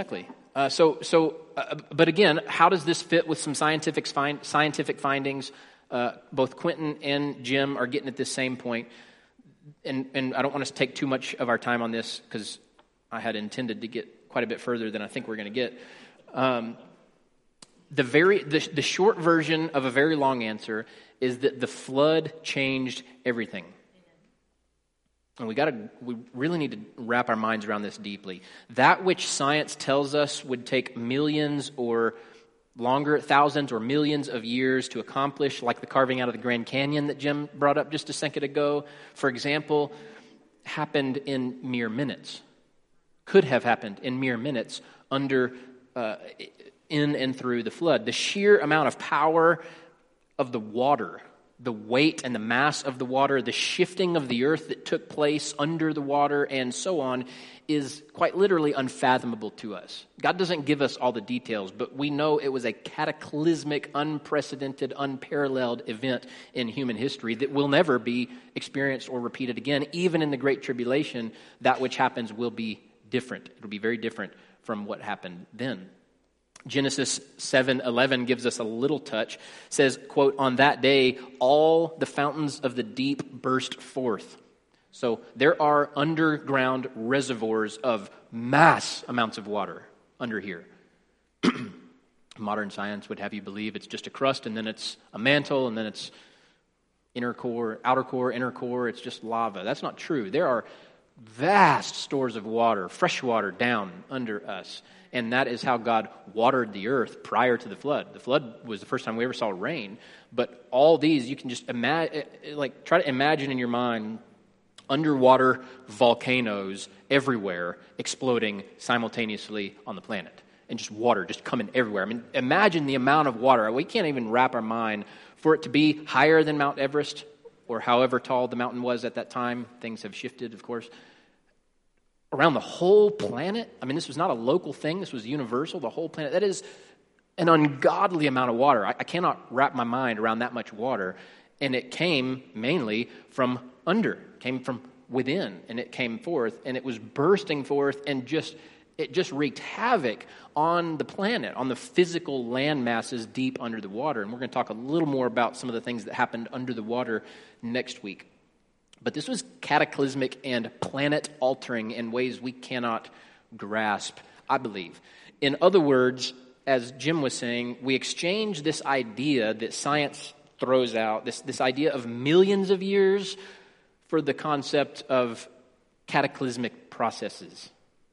But again, how does this fit with some scientific findings? Both Quentin and Jim are getting at this same point. And I don't want us to take too much of our time on this, because I had intended to get quite a bit further than I think we're going to get. The short version of a very long answer is that the flood changed everything. And we really need to wrap our minds around this deeply. That which science tells us would take millions or longer, thousands or millions of years to accomplish, like the carving out of the Grand Canyon that Jim brought up just a second ago, for example, happened in mere minutes. Could have happened in mere minutes in and through the flood. The sheer amount of power of the water the weight and the mass of the water, the shifting of the earth that took place under the water, and so on, is quite literally unfathomable to us. God doesn't give us all the details, but we know it was a cataclysmic, unprecedented, unparalleled event in human history that will never be experienced or repeated again. Even in the Great Tribulation, that which happens will be different. It'll be very different from what happened then. Genesis 7:11 gives us a little touch. It says, quote, "On that day, all the fountains of the deep burst forth." So there are underground reservoirs of mass amounts of water under here. Modern science would have you believe it's just a crust, and then it's a mantle, and then it's inner core, outer core, inner core. It's just lava. That's not true. There are vast stores of water, fresh water down under us. And that is how God watered the earth prior to the flood. The flood was the first time we ever saw rain. But all these, you can just imagine, try to imagine in your mind underwater volcanoes everywhere exploding simultaneously on the planet. And just water just coming everywhere. I mean, imagine the amount of water. We can't even wrap our mind for it to be higher than Mount Everest, or however tall the mountain was at that time. Things have shifted, of course. Around the whole planet. I mean, this was not a local thing. This was universal, the whole planet. That is an ungodly amount of water. I cannot wrap my mind around that much water. And it came mainly from under, came from within, and it came forth, and it was bursting forth, and it just wreaked havoc on the planet, on the physical land masses deep under the water. And we're going to talk a little more about some of the things that happened under the water next week. But this was cataclysmic and planet-altering in ways we cannot grasp, I believe. In other words, as Jim was saying, we exchange this idea that science throws out, this idea of millions of years, for the concept of cataclysmic processes.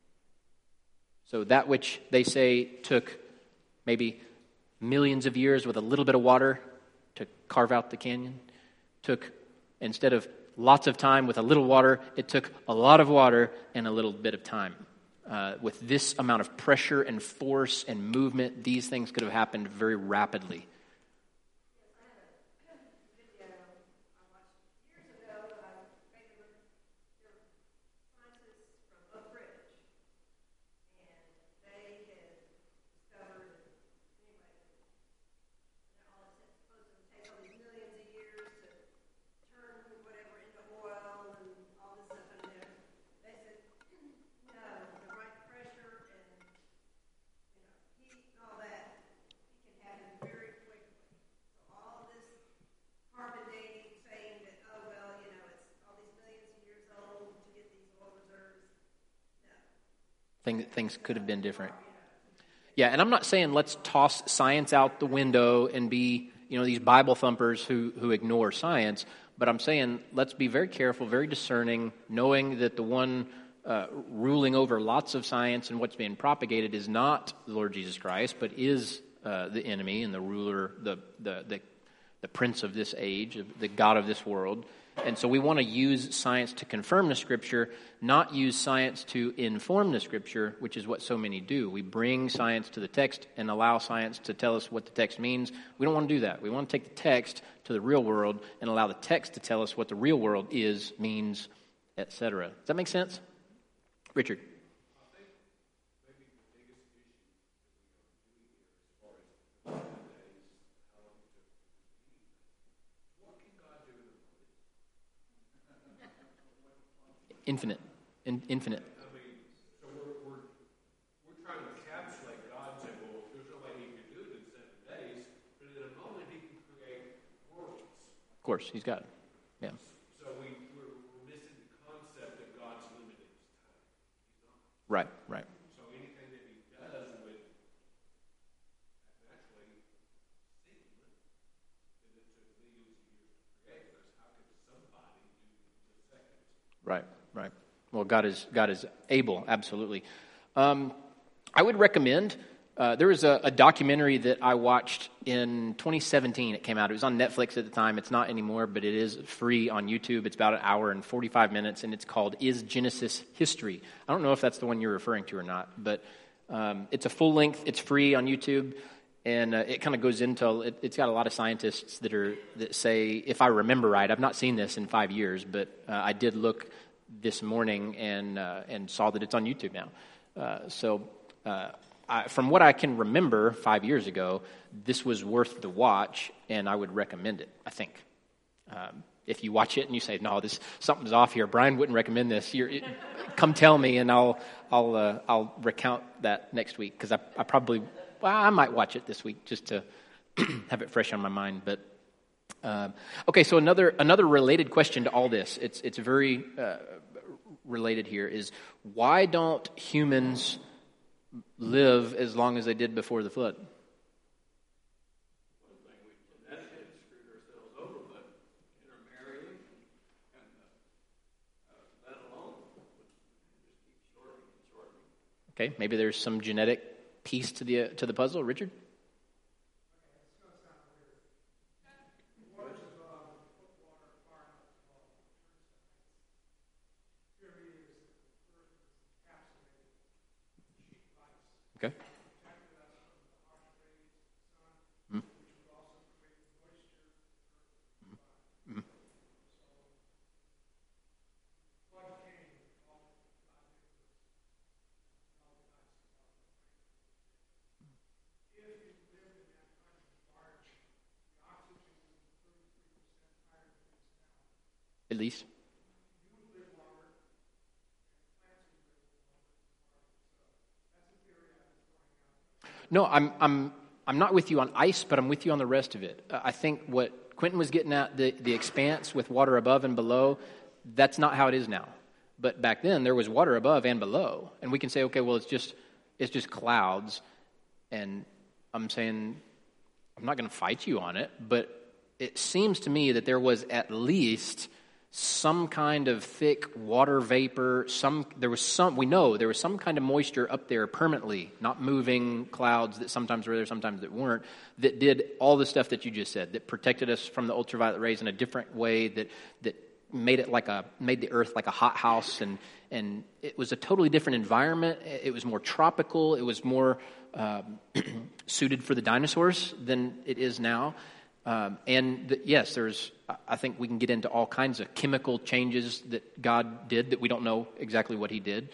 So that which they say took maybe millions of years with a little bit of water to carve out the canyon, took, instead of lots of time with a little water, it took a lot of water and a little bit of time. With this amount of pressure and force and movement, these things could have happened very rapidly. Things could have been different. Yeah, and I'm not saying let's toss science out the window and be, these Bible thumpers who ignore science, but I'm saying let's be very careful, very discerning, knowing that the one ruling over lots of science and what's being propagated is not the Lord Jesus Christ, but is the enemy and the ruler, the prince of this age, the God of this world. And so we want to use science to confirm the Scripture, not use science to inform the Scripture, which is what so many do. We bring science to the text and allow science to tell us what the text means. We don't want to do that. We want to take the text to the real world and allow the text to tell us what the real world is, means, etc. Does that make sense? Richard? Infinite. I mean, so we're trying to encapsulate God and say, well, there's no way he could do it in 7 days, but in a moment he can create worlds. Of course, he's got it. Yeah. So we're missing the concept that God's limited his time. Right. So anything that he does with naturally singular, that it took millions of years to create, because how could somebody do it in seconds? Right. Well, God is able, absolutely. I would recommend, there was a documentary that I watched in 2017. It came out. It was on Netflix at the time. It's not anymore, but it is free on YouTube. It's about 1 hour and 45 minutes, and it's called Is Genesis History? I don't know if that's the one you're referring to or not, but it's a full length. It's free on YouTube. And it kind of goes into, it's got a lot of scientists that say, if I remember right, I've not seen this in 5 years, but I did look this morning and saw that it's on YouTube now. From what I can remember 5 years ago, this was worth the watch, and I would recommend it, I think. If you watch it and you say, no, something's off here, Brian wouldn't recommend this, come tell me, and I'll recount that next week, because I might watch it this week just to have it fresh on my mind. But okay, so another related question to all this, it's very related here, is why don't humans live as long as they did before the flood? One thing we genetically screwed ourselves over, but intermarrying and that alone would just keep shortening and shortening. Okay, maybe there's some genetic piece to the puzzle, Richard? Okay. At least. No, I'm not with you on ice, but I'm with you on the rest of it. I think what Quentin was getting at, the expanse with water above and below, that's not how it is now. But back then there was water above and below, and we can say, okay, well it's just clouds, and I'm saying I'm not going to fight you on it, but it seems to me that there was at least some kind of thick water vapor, there was some kind of moisture up there permanently, not moving clouds that sometimes were there, sometimes that weren't, that did all the stuff that you just said, that protected us from the ultraviolet rays in a different way, that made the earth like a hot house, and it was a totally different environment. It was more tropical, it was more suited for the dinosaurs than it is now. Yes, I think we can get into all kinds of chemical changes that God did that we don't know exactly what he did.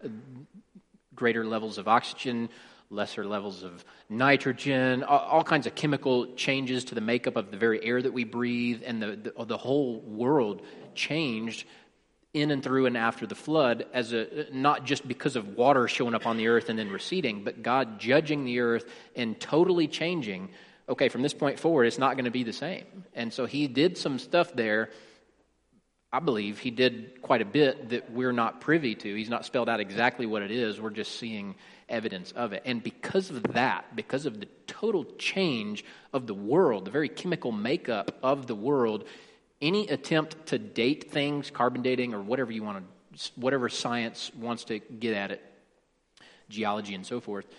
Greater levels of oxygen, lesser levels of nitrogen, all kinds of chemical changes to the makeup of the very air that we breathe, and the whole world changed in and through and after the flood, not just because of water showing up on the earth and then receding, but God judging the earth and totally changing. Okay, from this point forward, it's not going to be the same. And so he did some stuff there. I believe he did quite a bit that we're not privy to. He's not spelled out exactly what it is. We're just seeing evidence of it. And because of that, because of the total change of the world, the very chemical makeup of the world, any attempt to date things, carbon dating or whatever science wants to get at it, geology and so forth,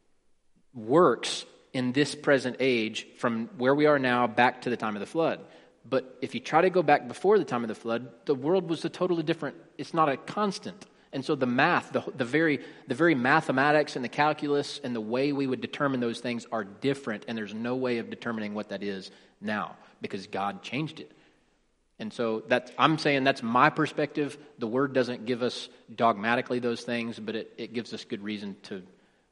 works in this present age from where we are now back to the time of the flood. But if you try to go back before the time of the flood, the world was a totally different, it's not a constant. And so the math, the very mathematics and the calculus and the way we would determine those things are different, and there's no way of determining what that is now because God changed it. And so I'm saying that's my perspective. The Word doesn't give us dogmatically those things, but it gives us good reason to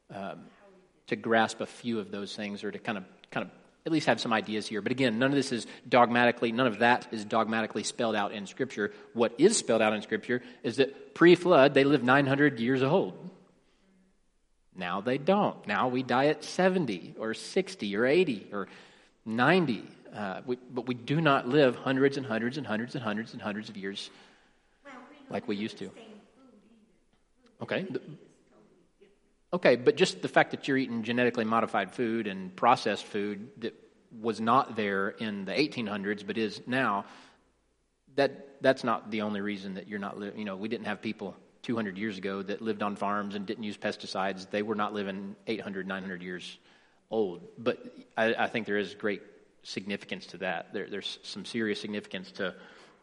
grasp a few of those things, or to kind of at least have some ideas here. But again, none of that is dogmatically spelled out in Scripture. What is spelled out in Scripture is that pre-flood, they lived 900 years old. Now they don't. Now we die at 70 or 60 or 80 or 90. But we do not live hundreds and hundreds and hundreds and hundreds and hundreds of years like we used to. Okay. Okay, but just the fact that you're eating genetically modified food and processed food that was not there in the 1800s but is now, that's not the only reason that you're not living. We didn't have people 200 years ago that lived on farms and didn't use pesticides. They were not living 800, 900 years old. But I think there is great significance to that. There's some serious significance to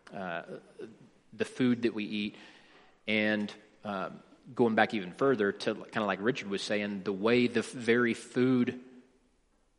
the food that we eat, and going back even further to kind of like Richard was saying, the way the very food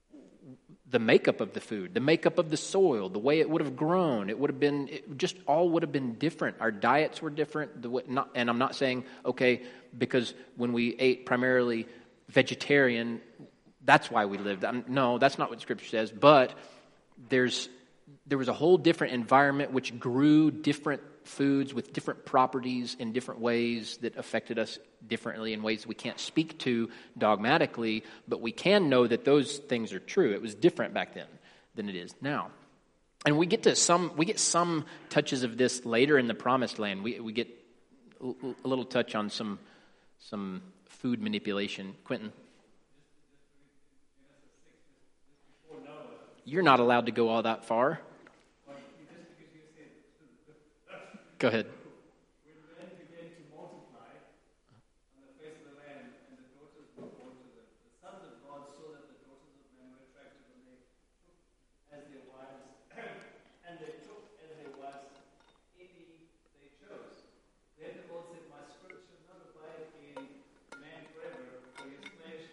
the makeup of the food, the makeup of the soil, the way it would have grown. It just all would have been different. Our diets were different. And I'm not saying, okay, because when we ate primarily vegetarian, that's why we lived. No, that's not what Scripture says. But there was a whole different environment which grew different foods with different properties in different ways that affected us differently in ways we can't speak to dogmatically, but we can know that those things are true. It was different back then than it is now. And we get some touches of this later in the Promised Land. We get a little touch on some food manipulation. Quentin? You're not allowed to go all that far. Go ahead. When men began to multiply on the face of the land, and the daughters were born to them, the sons of God saw that the daughters of men were attractive, and they took as their wives, any they chose. Then the Lord said, "My spirit shall not abide in man forever, for he is flesh.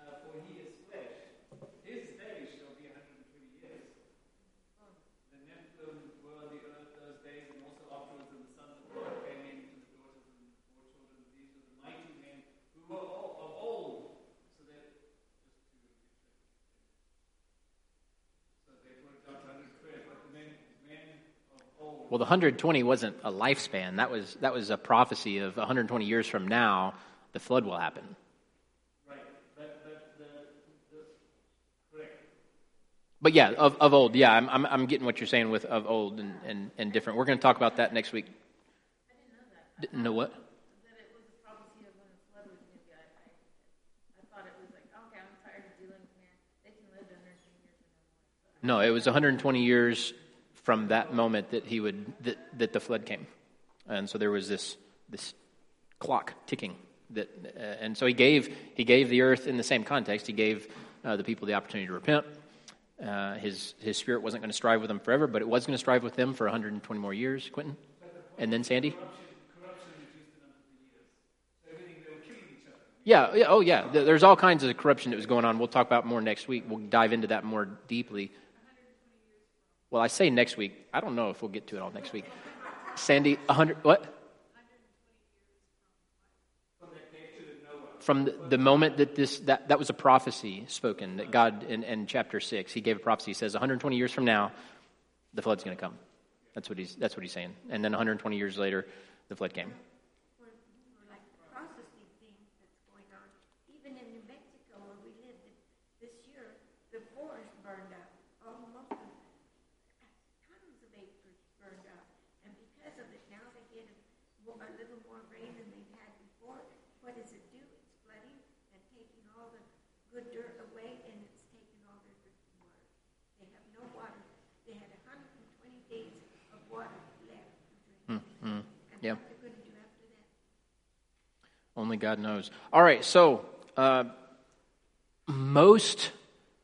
His days shall be 120 years." The Nephilim were on the earth those days, and also afterwards, and the sons of God came in to the daughters and bore children. These were the mighty men who were of old. So they worked out 112. But the men of old. Well, the 120 wasn't a lifespan. That was a prophecy of 120 years from now, the flood will happen. Right. But correct. But yeah, of old. Yeah, I'm getting what you're saying with of old and different. We're going to talk about that next week. I didn't know that. Know what? That it was a prophecy of when the flood was going to be. I thought it was like, okay, I'm tired of dealing with man. They can live 110 years and no more. No, it was 120 years from that moment that that the flood came, and so there was this clock ticking. And so he gave the earth in the same context. He gave the people the opportunity to repent. His spirit wasn't going to strive with them forever, but it was going to strive with them for 120 more years. Quentin, and then Sandy. Corruption reduced the number of years. So everything, they were killing each other. Yeah. Oh, yeah. There's all kinds of corruption that was going on. We'll talk about more next week. We'll dive into that more deeply. Well, I say next week. I don't know if we'll get to it all next week. Sandy, 100 what? From the moment that that was a prophecy spoken that God in chapter 6, he gave a prophecy. He says 120 years from now, the flood's going to come. That's what he's saying. And then 120 years later, the flood came. For like processing things that's going on. Even in New Mexico, where we lived this year, the forest burned up. Almost tons of acres burned up. And because of it, now they get a little more rain than they've had before. What does it do? It's flooding and taking all the good dirt away, and it's taking all their good water. They have no water. They had 120 days of water left to drink. And Yeah. what they're going to do after that? Only God knows. All right, so most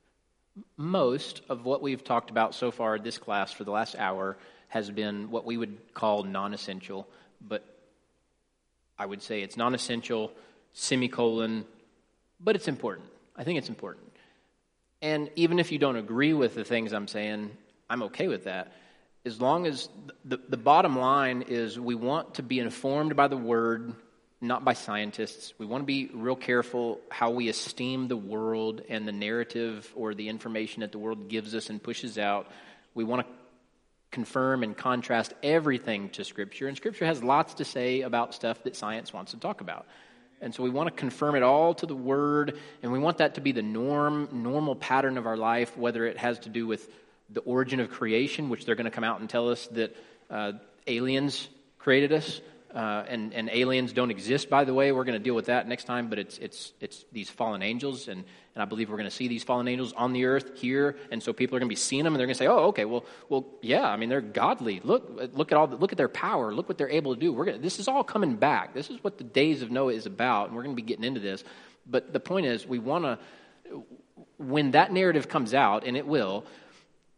of what we've talked about so far in this class for the last hour has been what we would call non-essential, but I would say it's non-essential, semicolon, but it's important. I think it's important. And even if you don't agree with the things I'm saying, I'm okay with that. As long as the bottom line is we want to be informed by the Word, not by scientists. We want to be real careful how we esteem the world and the narrative or the information that the world gives us and pushes out. We want to confirm and contrast everything to Scripture. And Scripture has lots to say about stuff that science wants to talk about. And so we want to confirm it all to the Word, and we want that to be the normal pattern of our life, whether it has to do with the origin of creation, which they're going to come out and tell us that aliens created us, and aliens don't exist, by the way. We're going to deal with that next time, but it's these fallen angels, and I believe we're going to see these fallen angels on the earth here, and so people are going to be seeing them, and they're going to say, "Oh, okay, well, yeah. I mean, they're godly. Look at their power. Look what they're able to do. This is all coming back. This is what the days of Noah is about, and we're going to be getting into this. But the point is, we want to, when that narrative comes out, and it will,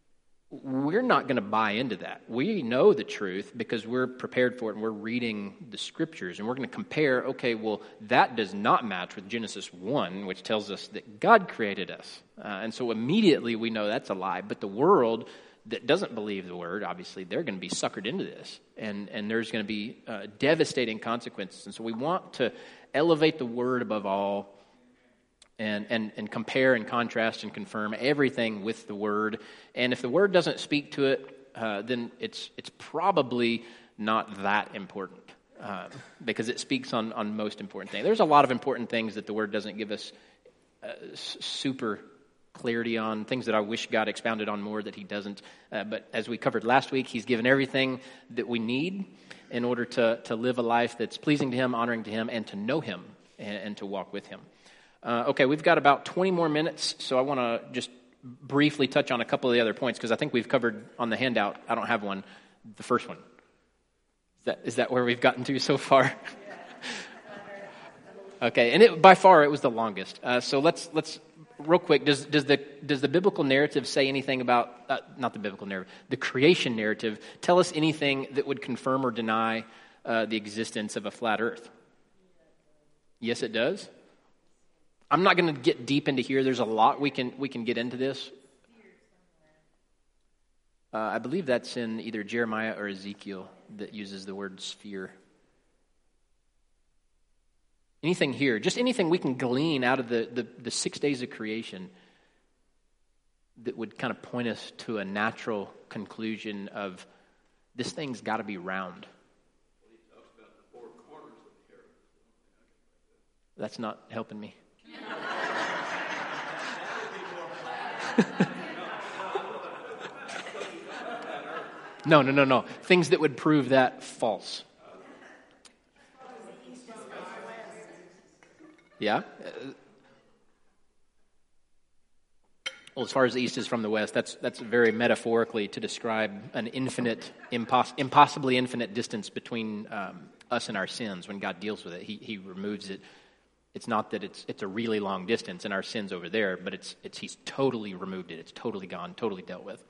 we're not going to buy into that. We know the truth because we're prepared for it and we're reading the scriptures and we're going to compare, okay, well, that does not match with Genesis 1, which tells us that God created us. And so immediately we know that's a lie. But the world that doesn't believe the word, obviously, they're going to be suckered into this. And there's going to be devastating consequences. And so we want to elevate the word above all and compare and contrast and confirm everything with the word. And if the word doesn't speak to it, then it's probably not that important because it speaks on most important things. There's a lot of important things that the word doesn't give us super clarity on, things that I wish God expounded on more that he doesn't. But as we covered last week, he's given everything that we need in order to live a life that's pleasing to him, honoring to him, and to know him and to walk with him. Okay, we've got about 20 more minutes, so I want to just briefly touch on a couple of the other points because I think we've covered on the handout, I don't have one, the first one. Is that where we've gotten to so far? Okay, and by far it was the longest. So let's real quick. Does the biblical narrative say anything about not the biblical narrative, the creation narrative? Tell us anything that would confirm or deny the existence of a flat Earth? Yes, it does. I'm not going to get deep into here. There's a lot we can get into this. I believe that's in either Jeremiah or Ezekiel that uses the word sphere. Anything here, just anything we can glean out of the 6 days of creation that would kind of point us to a natural conclusion of this thing's got to be round. He talks about the four corners of the earth. That's not helping me. No. Things that would prove that false. Yeah? Well, as far as the east is from the west, that's very metaphorically to describe an infinite, impossibly infinite distance between us and our sins. When God deals with it, He removes it. It's not that it's a really long distance and our sin's over there, but it's He's totally removed it. It's totally gone, totally dealt with.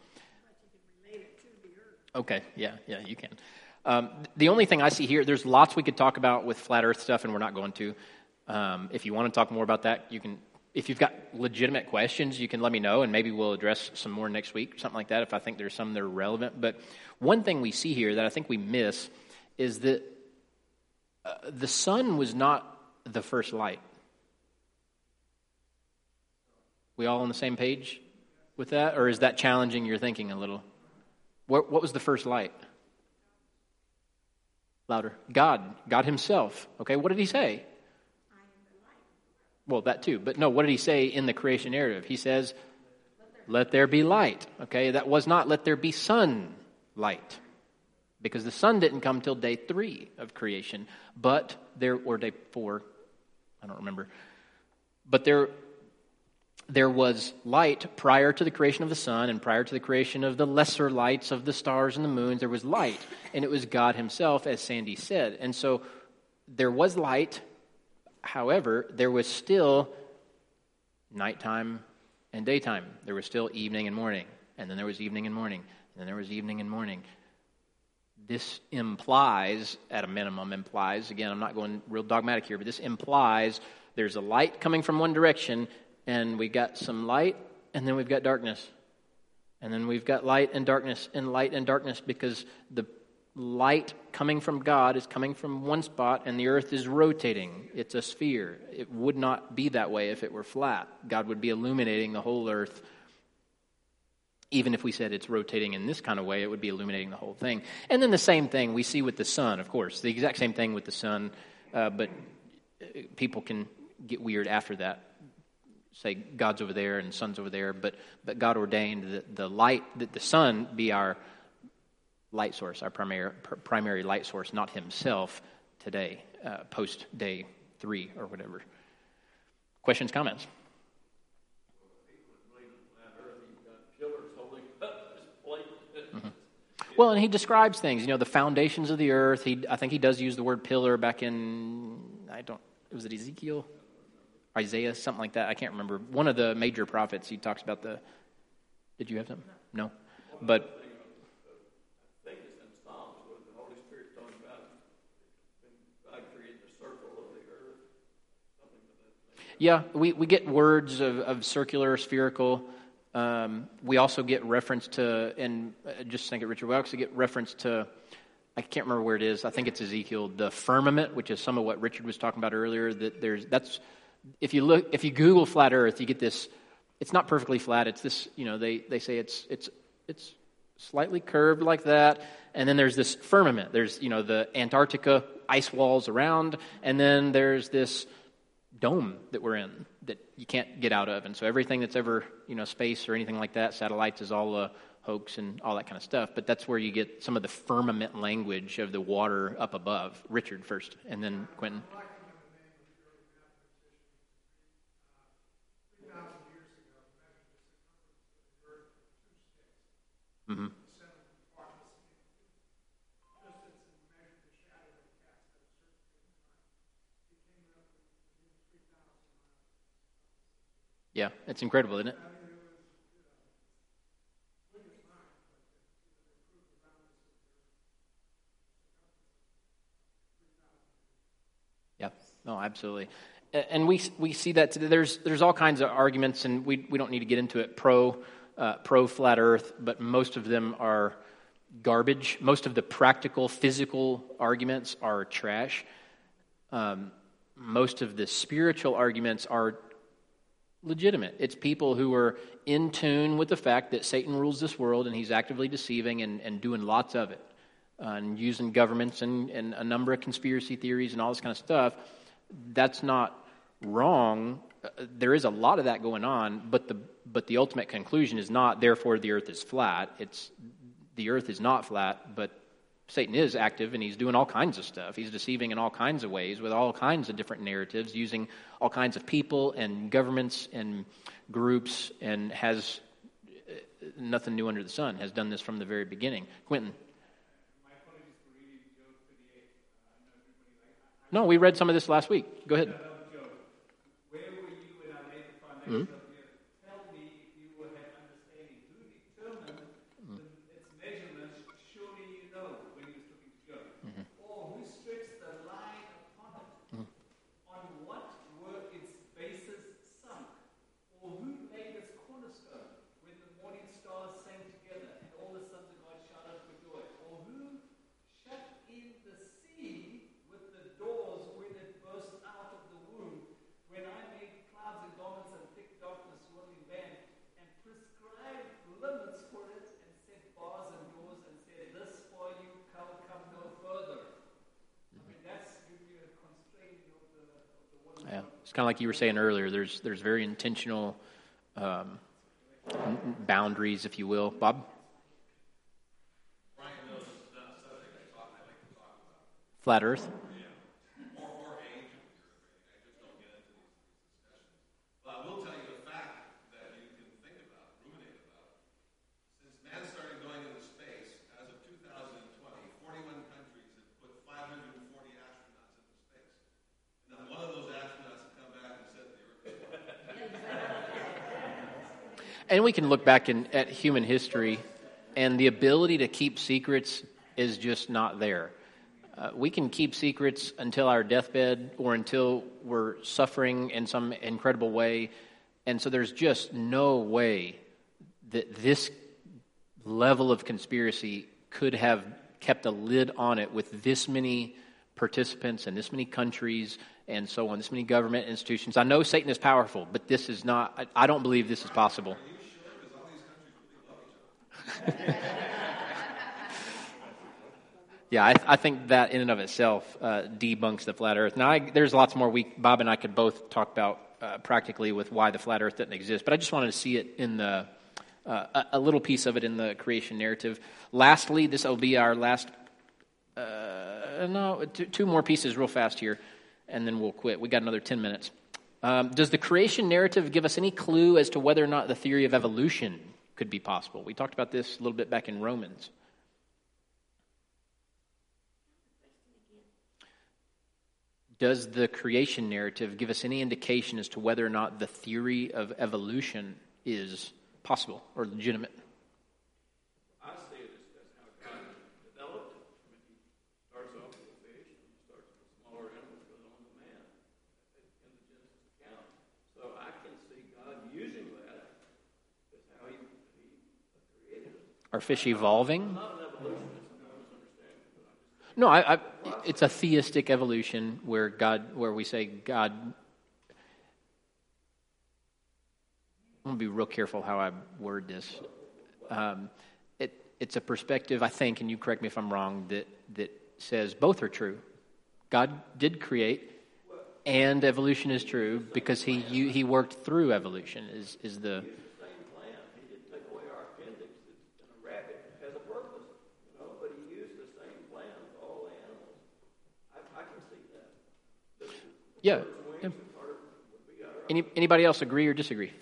Okay, yeah, you can. The only thing I see here, there's lots we could talk about with flat Earth stuff, and we're not going to. If you want to talk more about that, you can. If you've got legitimate questions, you can let me know, and maybe we'll address some more next week, something like that, if I think there's some that are relevant. But one thing we see here that I think we miss is that the sun was not the first light. We all on the same page with that? Or is that challenging your thinking a little? What was the first light? Louder. God himself. Okay, what did he say? Well, that too. But no, what did he say in the creation narrative? He says, let there be light. Okay, that was not let there be sunlight. Because the sun didn't come till day 3 of creation. Or day 4, I don't remember. But there was light prior to the creation of the sun and prior to the creation of the lesser lights of the stars and the moons. There was light, and it was God himself, as Sandy said. And so there was light. However, there was still nighttime and daytime. There was still evening and morning, and then there was evening and morning, and then there was evening and morning. This implies, at a minimum, again, I'm not going real dogmatic here, but this implies there's a light coming from one direction, and we got some light, and then we've got darkness. And then we've got light and darkness, because the light coming from God is coming from one spot, and the earth is rotating. It's a sphere. It would not be that way if it were flat. God would be illuminating the whole earth. Even if we said it's rotating in this kind of way, it would be illuminating the whole thing. And then the same thing we see with the sun, of course. The exact same thing with the sun, but people can get weird after that. Say God's over there and sun's over there, but God ordained that the light, that the sun be our light source, our primary light source, not himself today, post day 3 or whatever. Questions, comments? Well, and he describes things, the foundations of the earth. I think he does use the word pillar back in, was it Ezekiel? Isaiah, something like that. I can't remember. One of the major prophets, he talks about did you have something? No? But I think it's in Psalms where the Holy Spirit's talking about when God created the circle of the earth, something to that effect. yeah, we get words of circular, spherical. We also get reference to, and just think it, Richard, we also get reference to, I can't remember where it is. I think it's Ezekiel, the firmament, which is some of what Richard was talking about earlier. If you Google flat Earth, you get this. It's not perfectly flat. It's this. They say it's slightly curved like that, and then there's this firmament. There's the Antarctica ice walls around, and then there's this dome that we're in that you can't get out of, and so everything that's ever space or anything like that, satellites, is all a hoax and all that kind of stuff. But that's where you get some of the firmament language of the water up above. Richard first, and then Quentin. Mm-hmm. Yeah, it's incredible, isn't it? Yeah, no, absolutely. And we see that today. There's all kinds of arguments, and we don't need to get into it, pro flat Earth, but most of them are garbage. Most of the practical, physical arguments are trash. Most of the spiritual arguments are legitimate. It's people who are in tune with the fact that Satan rules this world, and he's actively deceiving and doing lots of it, and using governments and a number of conspiracy theories and all this kind of stuff. That's not wrong. There is a lot of that going on, but the ultimate conclusion is not, therefore the earth is flat. It's the earth is not flat, but Satan is active, and he's doing all kinds of stuff. He's deceiving in all kinds of ways with all kinds of different narratives, using all kinds of people and governments and groups, and has nothing new under the sun, has done this from the very beginning. Quentin? My apologies for reading Job 38. No, we read some of this last week. Go ahead. Where were you when I laid the foundation of the earth? Tell me if you had understanding. Who determined its measurements? Surely you know, when he was talking to Job. Or who stretched the line upon it? On what were its bases sunk? Or who laid its cornerstone when the morning stars sang together and all the sons of God shouted for joy? Or who shut in the sea with the doors when it burst out of the womb? When I made clouds and garments and thick darkness swirling band, and prescribed limits for it, and set bars and doors, and said, this far you come no further. I mean, that's giving you a constraining of the water. Yeah, it's kind of like you were saying earlier. There's very intentional boundaries, if you will. Bob? Brian knows it's not a subject I like to talk about. Flat Earth? Or age of the earth. I just don't get into these discussions. But I will tell you a fact that you can think about, ruminate about. Since man started going into space, as of 2020, 41 countries have put 540 astronauts into space. And not one of those astronauts have come back and said the earth is flat. And we can look back at human history, and the ability to keep secrets is just not there. We can keep secrets until our deathbed or until we're suffering in some incredible way. And so there's just no way that this level of conspiracy could have kept a lid on it with this many participants and this many countries and so on, this many government institutions. I know Satan is powerful, but this is not, I don't believe this is possible. Are you sure? Because all these countries really love each other. Yeah, I think that in and of itself debunks the flat Earth. Now, there's lots more Bob and I could both talk about practically with why the flat Earth doesn't exist, but I just wanted to see it in the a little piece of it in the creation narrative. Lastly, this will be our last. Two more pieces real fast here, and then we'll quit. We got another 10 minutes. Does the creation narrative give us any clue as to whether or not the theory of evolution could be possible? We talked about this a little bit back in Romans. Does the creation narrative give us any indication as to whether or not the theory of evolution is possible or legitimate? Are fish evolving? No, it's a theistic evolution where we say God. I'm going to be real careful how I word this. It's a perspective, I think, and you correct me if I'm wrong, that says both are true. God did create, and evolution is true because he worked through evolution. Is the Same plan. He didn't take away our appendix. And a rabbit has a purpose, but he used the same plan for all the animals. I can see that. yeah. Anybody else agree or disagree?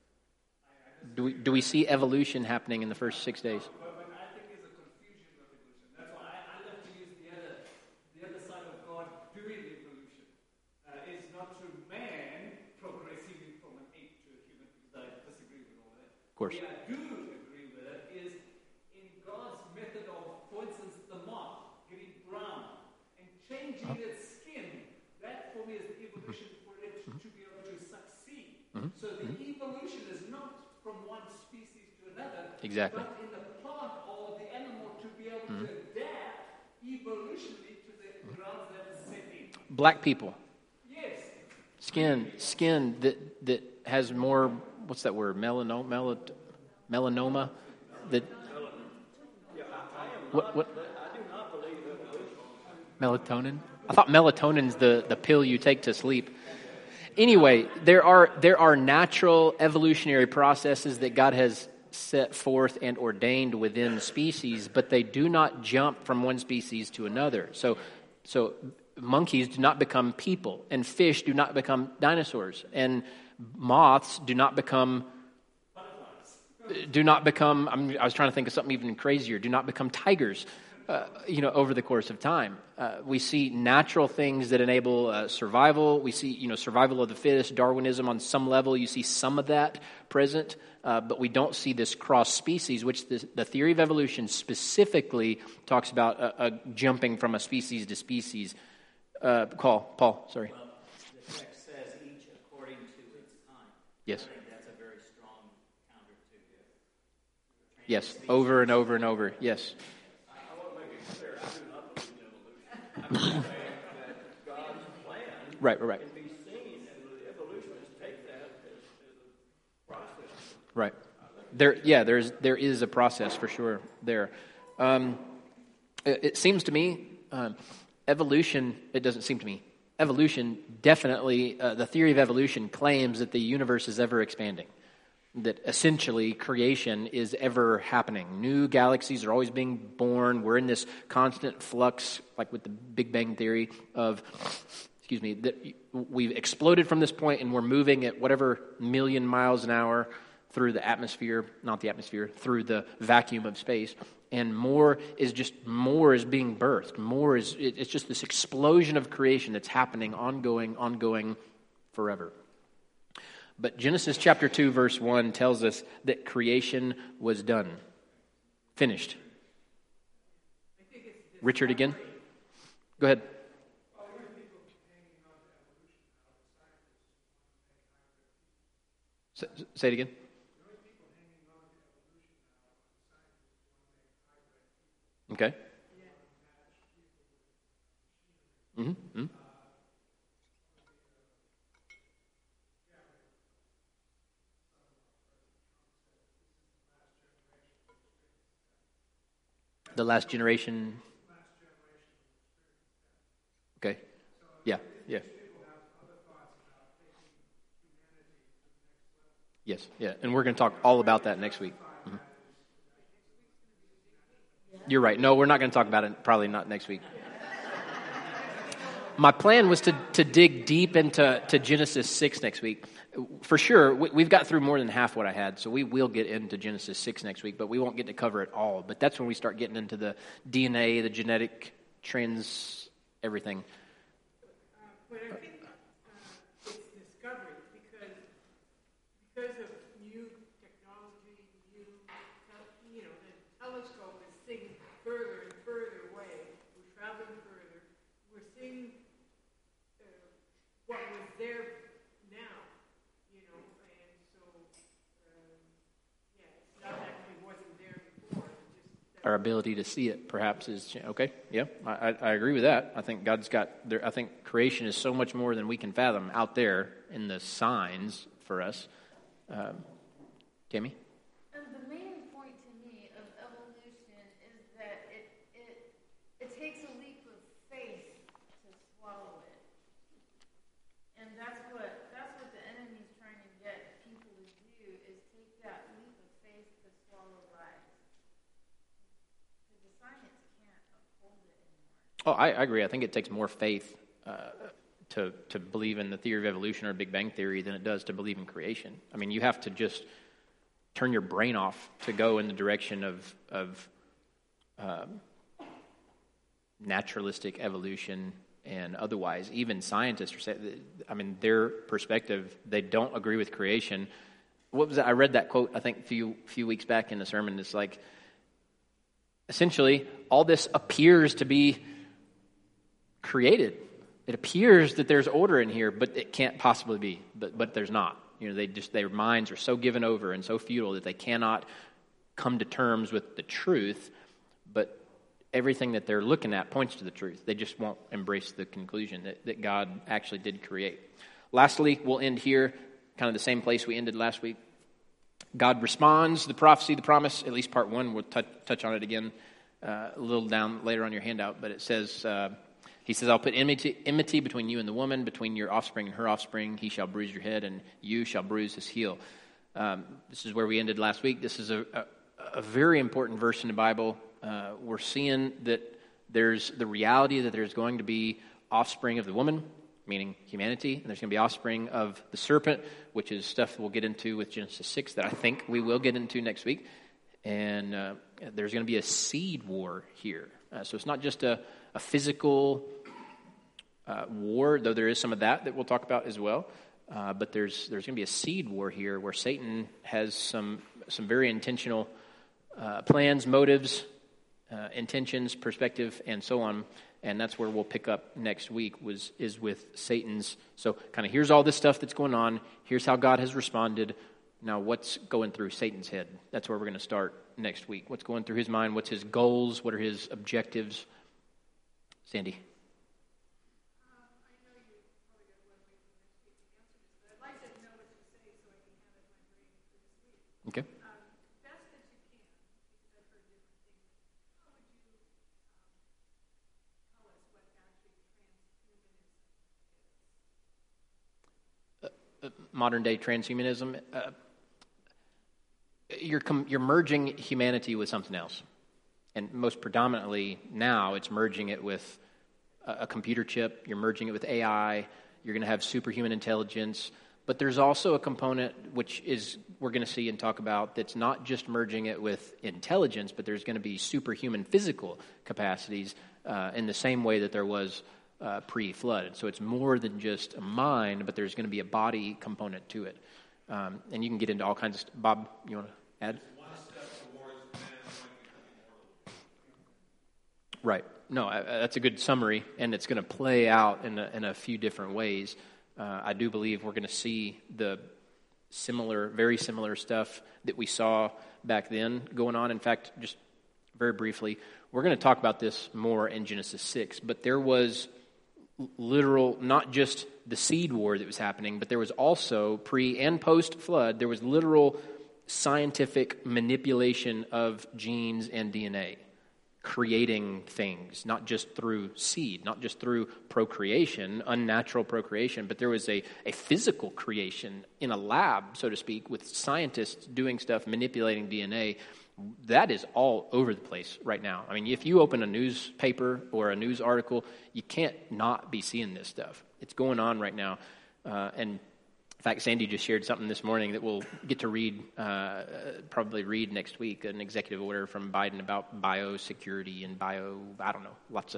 Do we see evolution happening in the first 6 days? But I think there's a confusion of evolution. That's why I love to use the other side of God doing evolution. It's not through man progressing from an ape to a human, because I disagree with all that. Of course. What I do agree with it is in God's method of, for instance, the moth getting brown and changing its skin. That for me is the evolution for it to be able to succeed. So the evolution is not from one species to another, Exactly. but in the plant or the animal to be able to adapt evolutionally to the grounds that is set in. Black people, Yes. skin that has more. What's that word? Melanoma. That. What? I do not believe evolution. Melatonin? I thought melatonin's the pill you take to sleep. Anyway, there are natural evolutionary processes that God has set forth and ordained within species, but they do not jump from one species to another. So monkeys do not become people, and fish do not become dinosaurs, and moths do not become. I was trying to think of something even crazier. Do not become tigers. Over the course of time. We see natural things that enable survival. We see, survival of the fittest, Darwinism on some level. You see some of that present, but we don't see this cross-species, which the theory of evolution specifically talks about jumping from a species to species. Paul, sorry. Well, the text says each according to its kind. Yes. I think that's a very strong counter to Yes, over and over and over. Yes. Saying that God's plan Right. can be seen, and the evolutionists take that as a process. Right. There is a process for sure there. It seems to me, evolution, it doesn't seem to me. Evolution definitely, the theory of evolution claims that the universe is ever expanding. That essentially creation is ever happening. New galaxies are always being born. We're in this constant flux, like with the Big Bang Theory of, that we've exploded from this point and we're moving at whatever million miles an hour through the atmosphere, through the vacuum of space. And more is being birthed. It's just this explosion of creation that's happening, ongoing forever. But Genesis chapter 2, verse 1 tells us that creation was done. Finished. Richard again? Go ahead. Say it again. Okay. Mm-hmm. The last generation. Okay. Yeah. Yes. Yeah. And we're going to talk all about that next week. Mm-hmm. You're right. No, we're not going to talk about it. Probably not next week. My plan was to dig deep into Genesis 6 next week. For sure, we've got through more than half what I had, so we will get into Genesis 6 next week, but we won't get to cover it all. But that's when we start getting into the DNA, the genetic trends, everything. But I think it's discovery because of new technology, the telescope is seeing further and further away. We're traveling further. We're seeing what was there now, and so, it actually wasn't there before. our ability to see it perhaps is, okay, yeah, I agree with that. I think God's got, I think creation is so much more than we can fathom out there in the signs for us. Tammy? The main point to me of evolution is that it takes a leap of faith to swallow it. And that's what the enemy's trying to get people to do, is take that leap of faith to swallow lies. Because the science can't uphold it anymore. Oh, I agree. I think it takes more faith to believe in the theory of evolution or Big Bang Theory than it does to believe in creation. I mean, you have to just turn your brain off to go in the direction of naturalistic evolution and otherwise. Even scientists are saying, I mean, their perspective, they don't agree with creation. What was that? I read that quote, I think, a few weeks back in the sermon. It's like, essentially, all this appears to be created. It appears that there's order in here, but it can't possibly be. But there's not. You know, their minds are so given over and so futile that they cannot come to terms with the truth. But everything that they're looking at points to the truth. They just won't embrace the conclusion that God actually did create. Lastly, we'll end here, kind of the same place we ended last week. God responds, the prophecy, the promise, at least part one. We'll touch on it again a little down later on your handout. But it says, he says, I'll put enmity between you and the woman, between your offspring and her offspring. He shall bruise your head, and you shall bruise his heel. This is where we ended last week. This is a very important verse in the Bible. We're seeing that there's the reality that there's going to be offspring of the woman, meaning humanity, and there's going to be offspring of the serpent, which is stuff we'll get into with Genesis 6 that I think we will get into next week. And there's going to be a seed war here. So it's not just a physical war, though there is some of that we'll talk about as well. But there's going to be a seed war here where Satan has some very intentional plans, motives, intentions, perspective, and so on. And that's where we'll pick up next week is with Satan's. So kind of here's all this stuff that's going on. Here's how God has responded. Now what's going through Satan's head? That's where we're going to start next week. What's going through his mind? What's his goals? What are his objectives? Sandy. Okay. Modern day transhumanism, you're merging humanity with something else, and most predominantly now it's merging it with a computer chip. You're merging it with AI. You're going to have superhuman intelligence, but there's also a component which is we're going to see and talk about that's not just merging it with intelligence, but there's going to be superhuman physical capacities in the same way that there was pre-flood. So it's more than just a mind, but there's going to be a body component to it. And you can get into all kinds of stuff. Bob, you want to add? One step towards man becoming mortal. Right. No, that's a good summary, and it's going to play out in a few different ways. I do believe we're going to see the very similar stuff that we saw back then going on. In fact, just very briefly, we're going to talk about this more in Genesis 6, but there was literal, not just the seed war that was happening, but there was also pre and post flood, there was literal scientific manipulation of genes and DNA, creating things, not just through seed, not just through procreation, unnatural procreation, but there was a physical creation in a lab, so to speak, with scientists doing stuff, manipulating DNA. That is all over the place right now. I mean, if you open a newspaper or a news article, you can't not be seeing this stuff. It's going on right now. And in fact, Sandy just shared something this morning that we'll get to read, probably read next week, an executive order from Biden about biosecurity and lots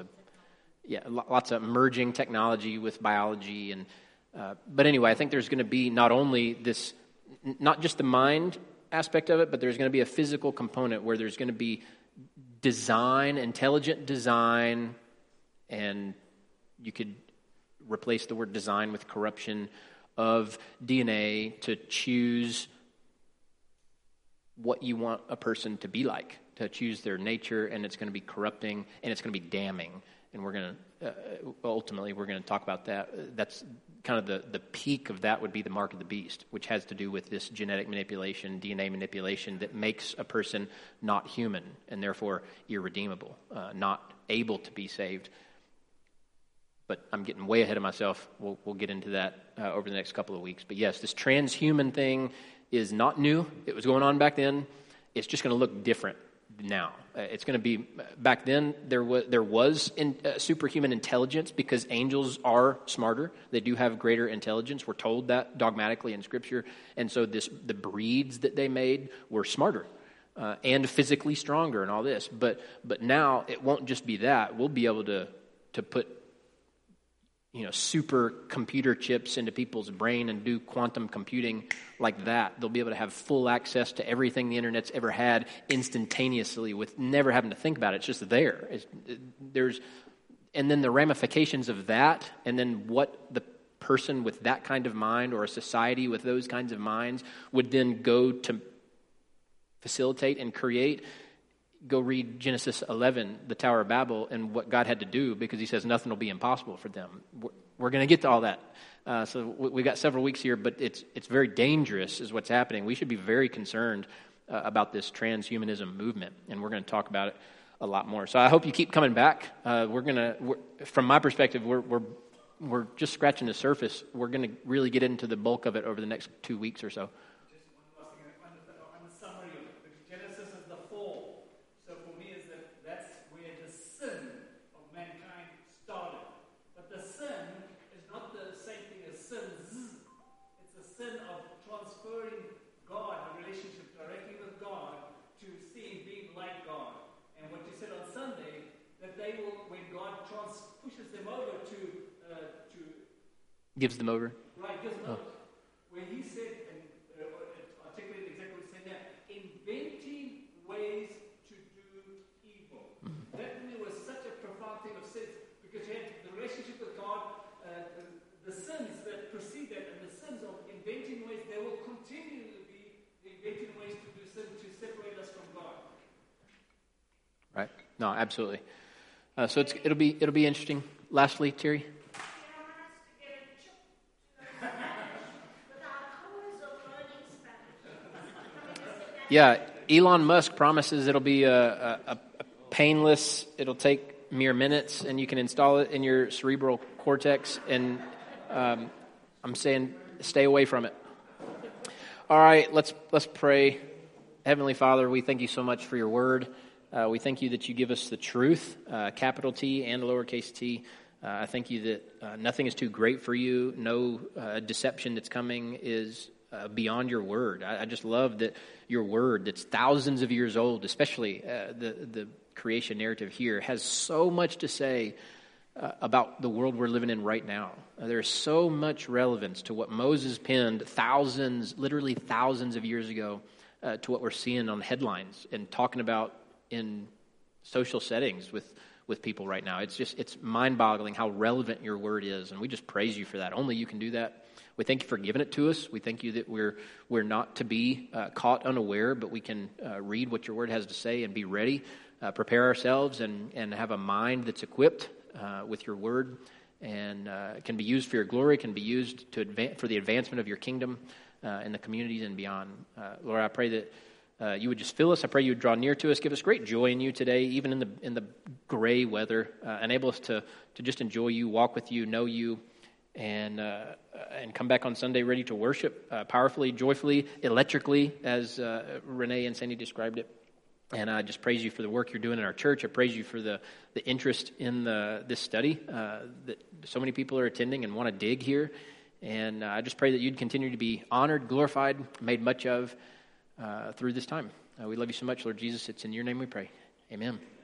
of merging technology with biology. And but anyway, I think there's going to be not only this, not just the mind aspect of it, but there's going to be a physical component where there's going to be design, intelligent design, and you could replace the word design with corruption of DNA to choose what you want a person to be like, to choose their nature, and it's going to be corrupting, and it's going to be damning. And we're going to, ultimately, we're going to talk about that. That's kind of the peak of that would be the mark of the beast, which has to do with this genetic manipulation, DNA manipulation that makes a person not human and therefore irredeemable, not able to be saved. But I'm getting way ahead of myself. We'll get into that over the next couple of weeks. But yes, this transhuman thing is not new. It was going on back then. It's just going to look different now. It's going to be, back then there was superhuman intelligence because angels are smarter. They do have greater intelligence. We're told that dogmatically in Scripture. And so the breeds that they made were smarter and physically stronger and all this. But now it won't just be that. We'll be able to put super computer chips into people's brain and do quantum computing like that. They'll be able to have full access to everything the internet's ever had instantaneously with never having to think about it. It's just there. And then the ramifications of that, and then what the person with that kind of mind or a society with those kinds of minds would then go to facilitate and create. Go read Genesis 11, the Tower of Babel, and what God had to do, because he says nothing will be impossible for them. We're going to get to all that. So we got several weeks here, but it's very dangerous is what's happening. We should be very concerned about this transhumanism movement, and we're going to talk about it a lot more. So I hope you keep coming back. From my perspective, we're just scratching the surface. We're going to really get into the bulk of it over the next 2 weeks or so. Gives them over. Right, gives them over. Where he said, and articulated exactly what he said there, inventing ways to do evil. Mm-hmm. That really was such a profound thing of sense, because you had the relationship with God, the sins that precede that, and the sins of inventing ways, there will continually be inventing ways to do sin to separate us from God. Right. No, absolutely. So it'll be interesting. Lastly, Terry. Yeah, Elon Musk promises it'll be a painless, it'll take mere minutes, and you can install it in your cerebral cortex, and I'm saying stay away from it. All right, let's pray. Heavenly Father, we thank you so much for your word. We thank you that you give us the truth, capital T and lowercase t. I thank you that nothing is too great for you. No deception that's coming is beyond your word. I just love that your word that's thousands of years old, especially the creation narrative here, has so much to say about the world we're living in right now. There's so much relevance to what Moses penned literally thousands of years ago to what we're seeing on headlines and talking about in social settings with people right now. It's mind-boggling how relevant your word is, and we just praise you for that. Only you can do that. We thank you for giving it to us. We thank you that we're not to be caught unaware, but we can read what your word has to say and be ready, prepare ourselves, and have a mind that's equipped with your word, and can be used for your glory, can be used for the advancement of your kingdom in the communities and beyond. Lord, I pray that you would just fill us. I pray you would draw near to us, give us great joy in you today, even in the gray weather. Enable us to just enjoy you, walk with you, know you, and come back on Sunday ready to worship powerfully, joyfully, electrically, as Renee and Sandy described it. And I just praise you for the work you're doing in our church. I praise you for the interest in this study that so many people are attending and want to dig here. And I just pray that you'd continue to be honored, glorified, made much of through this time. We love you so much, Lord Jesus. It's in your name we pray. Amen.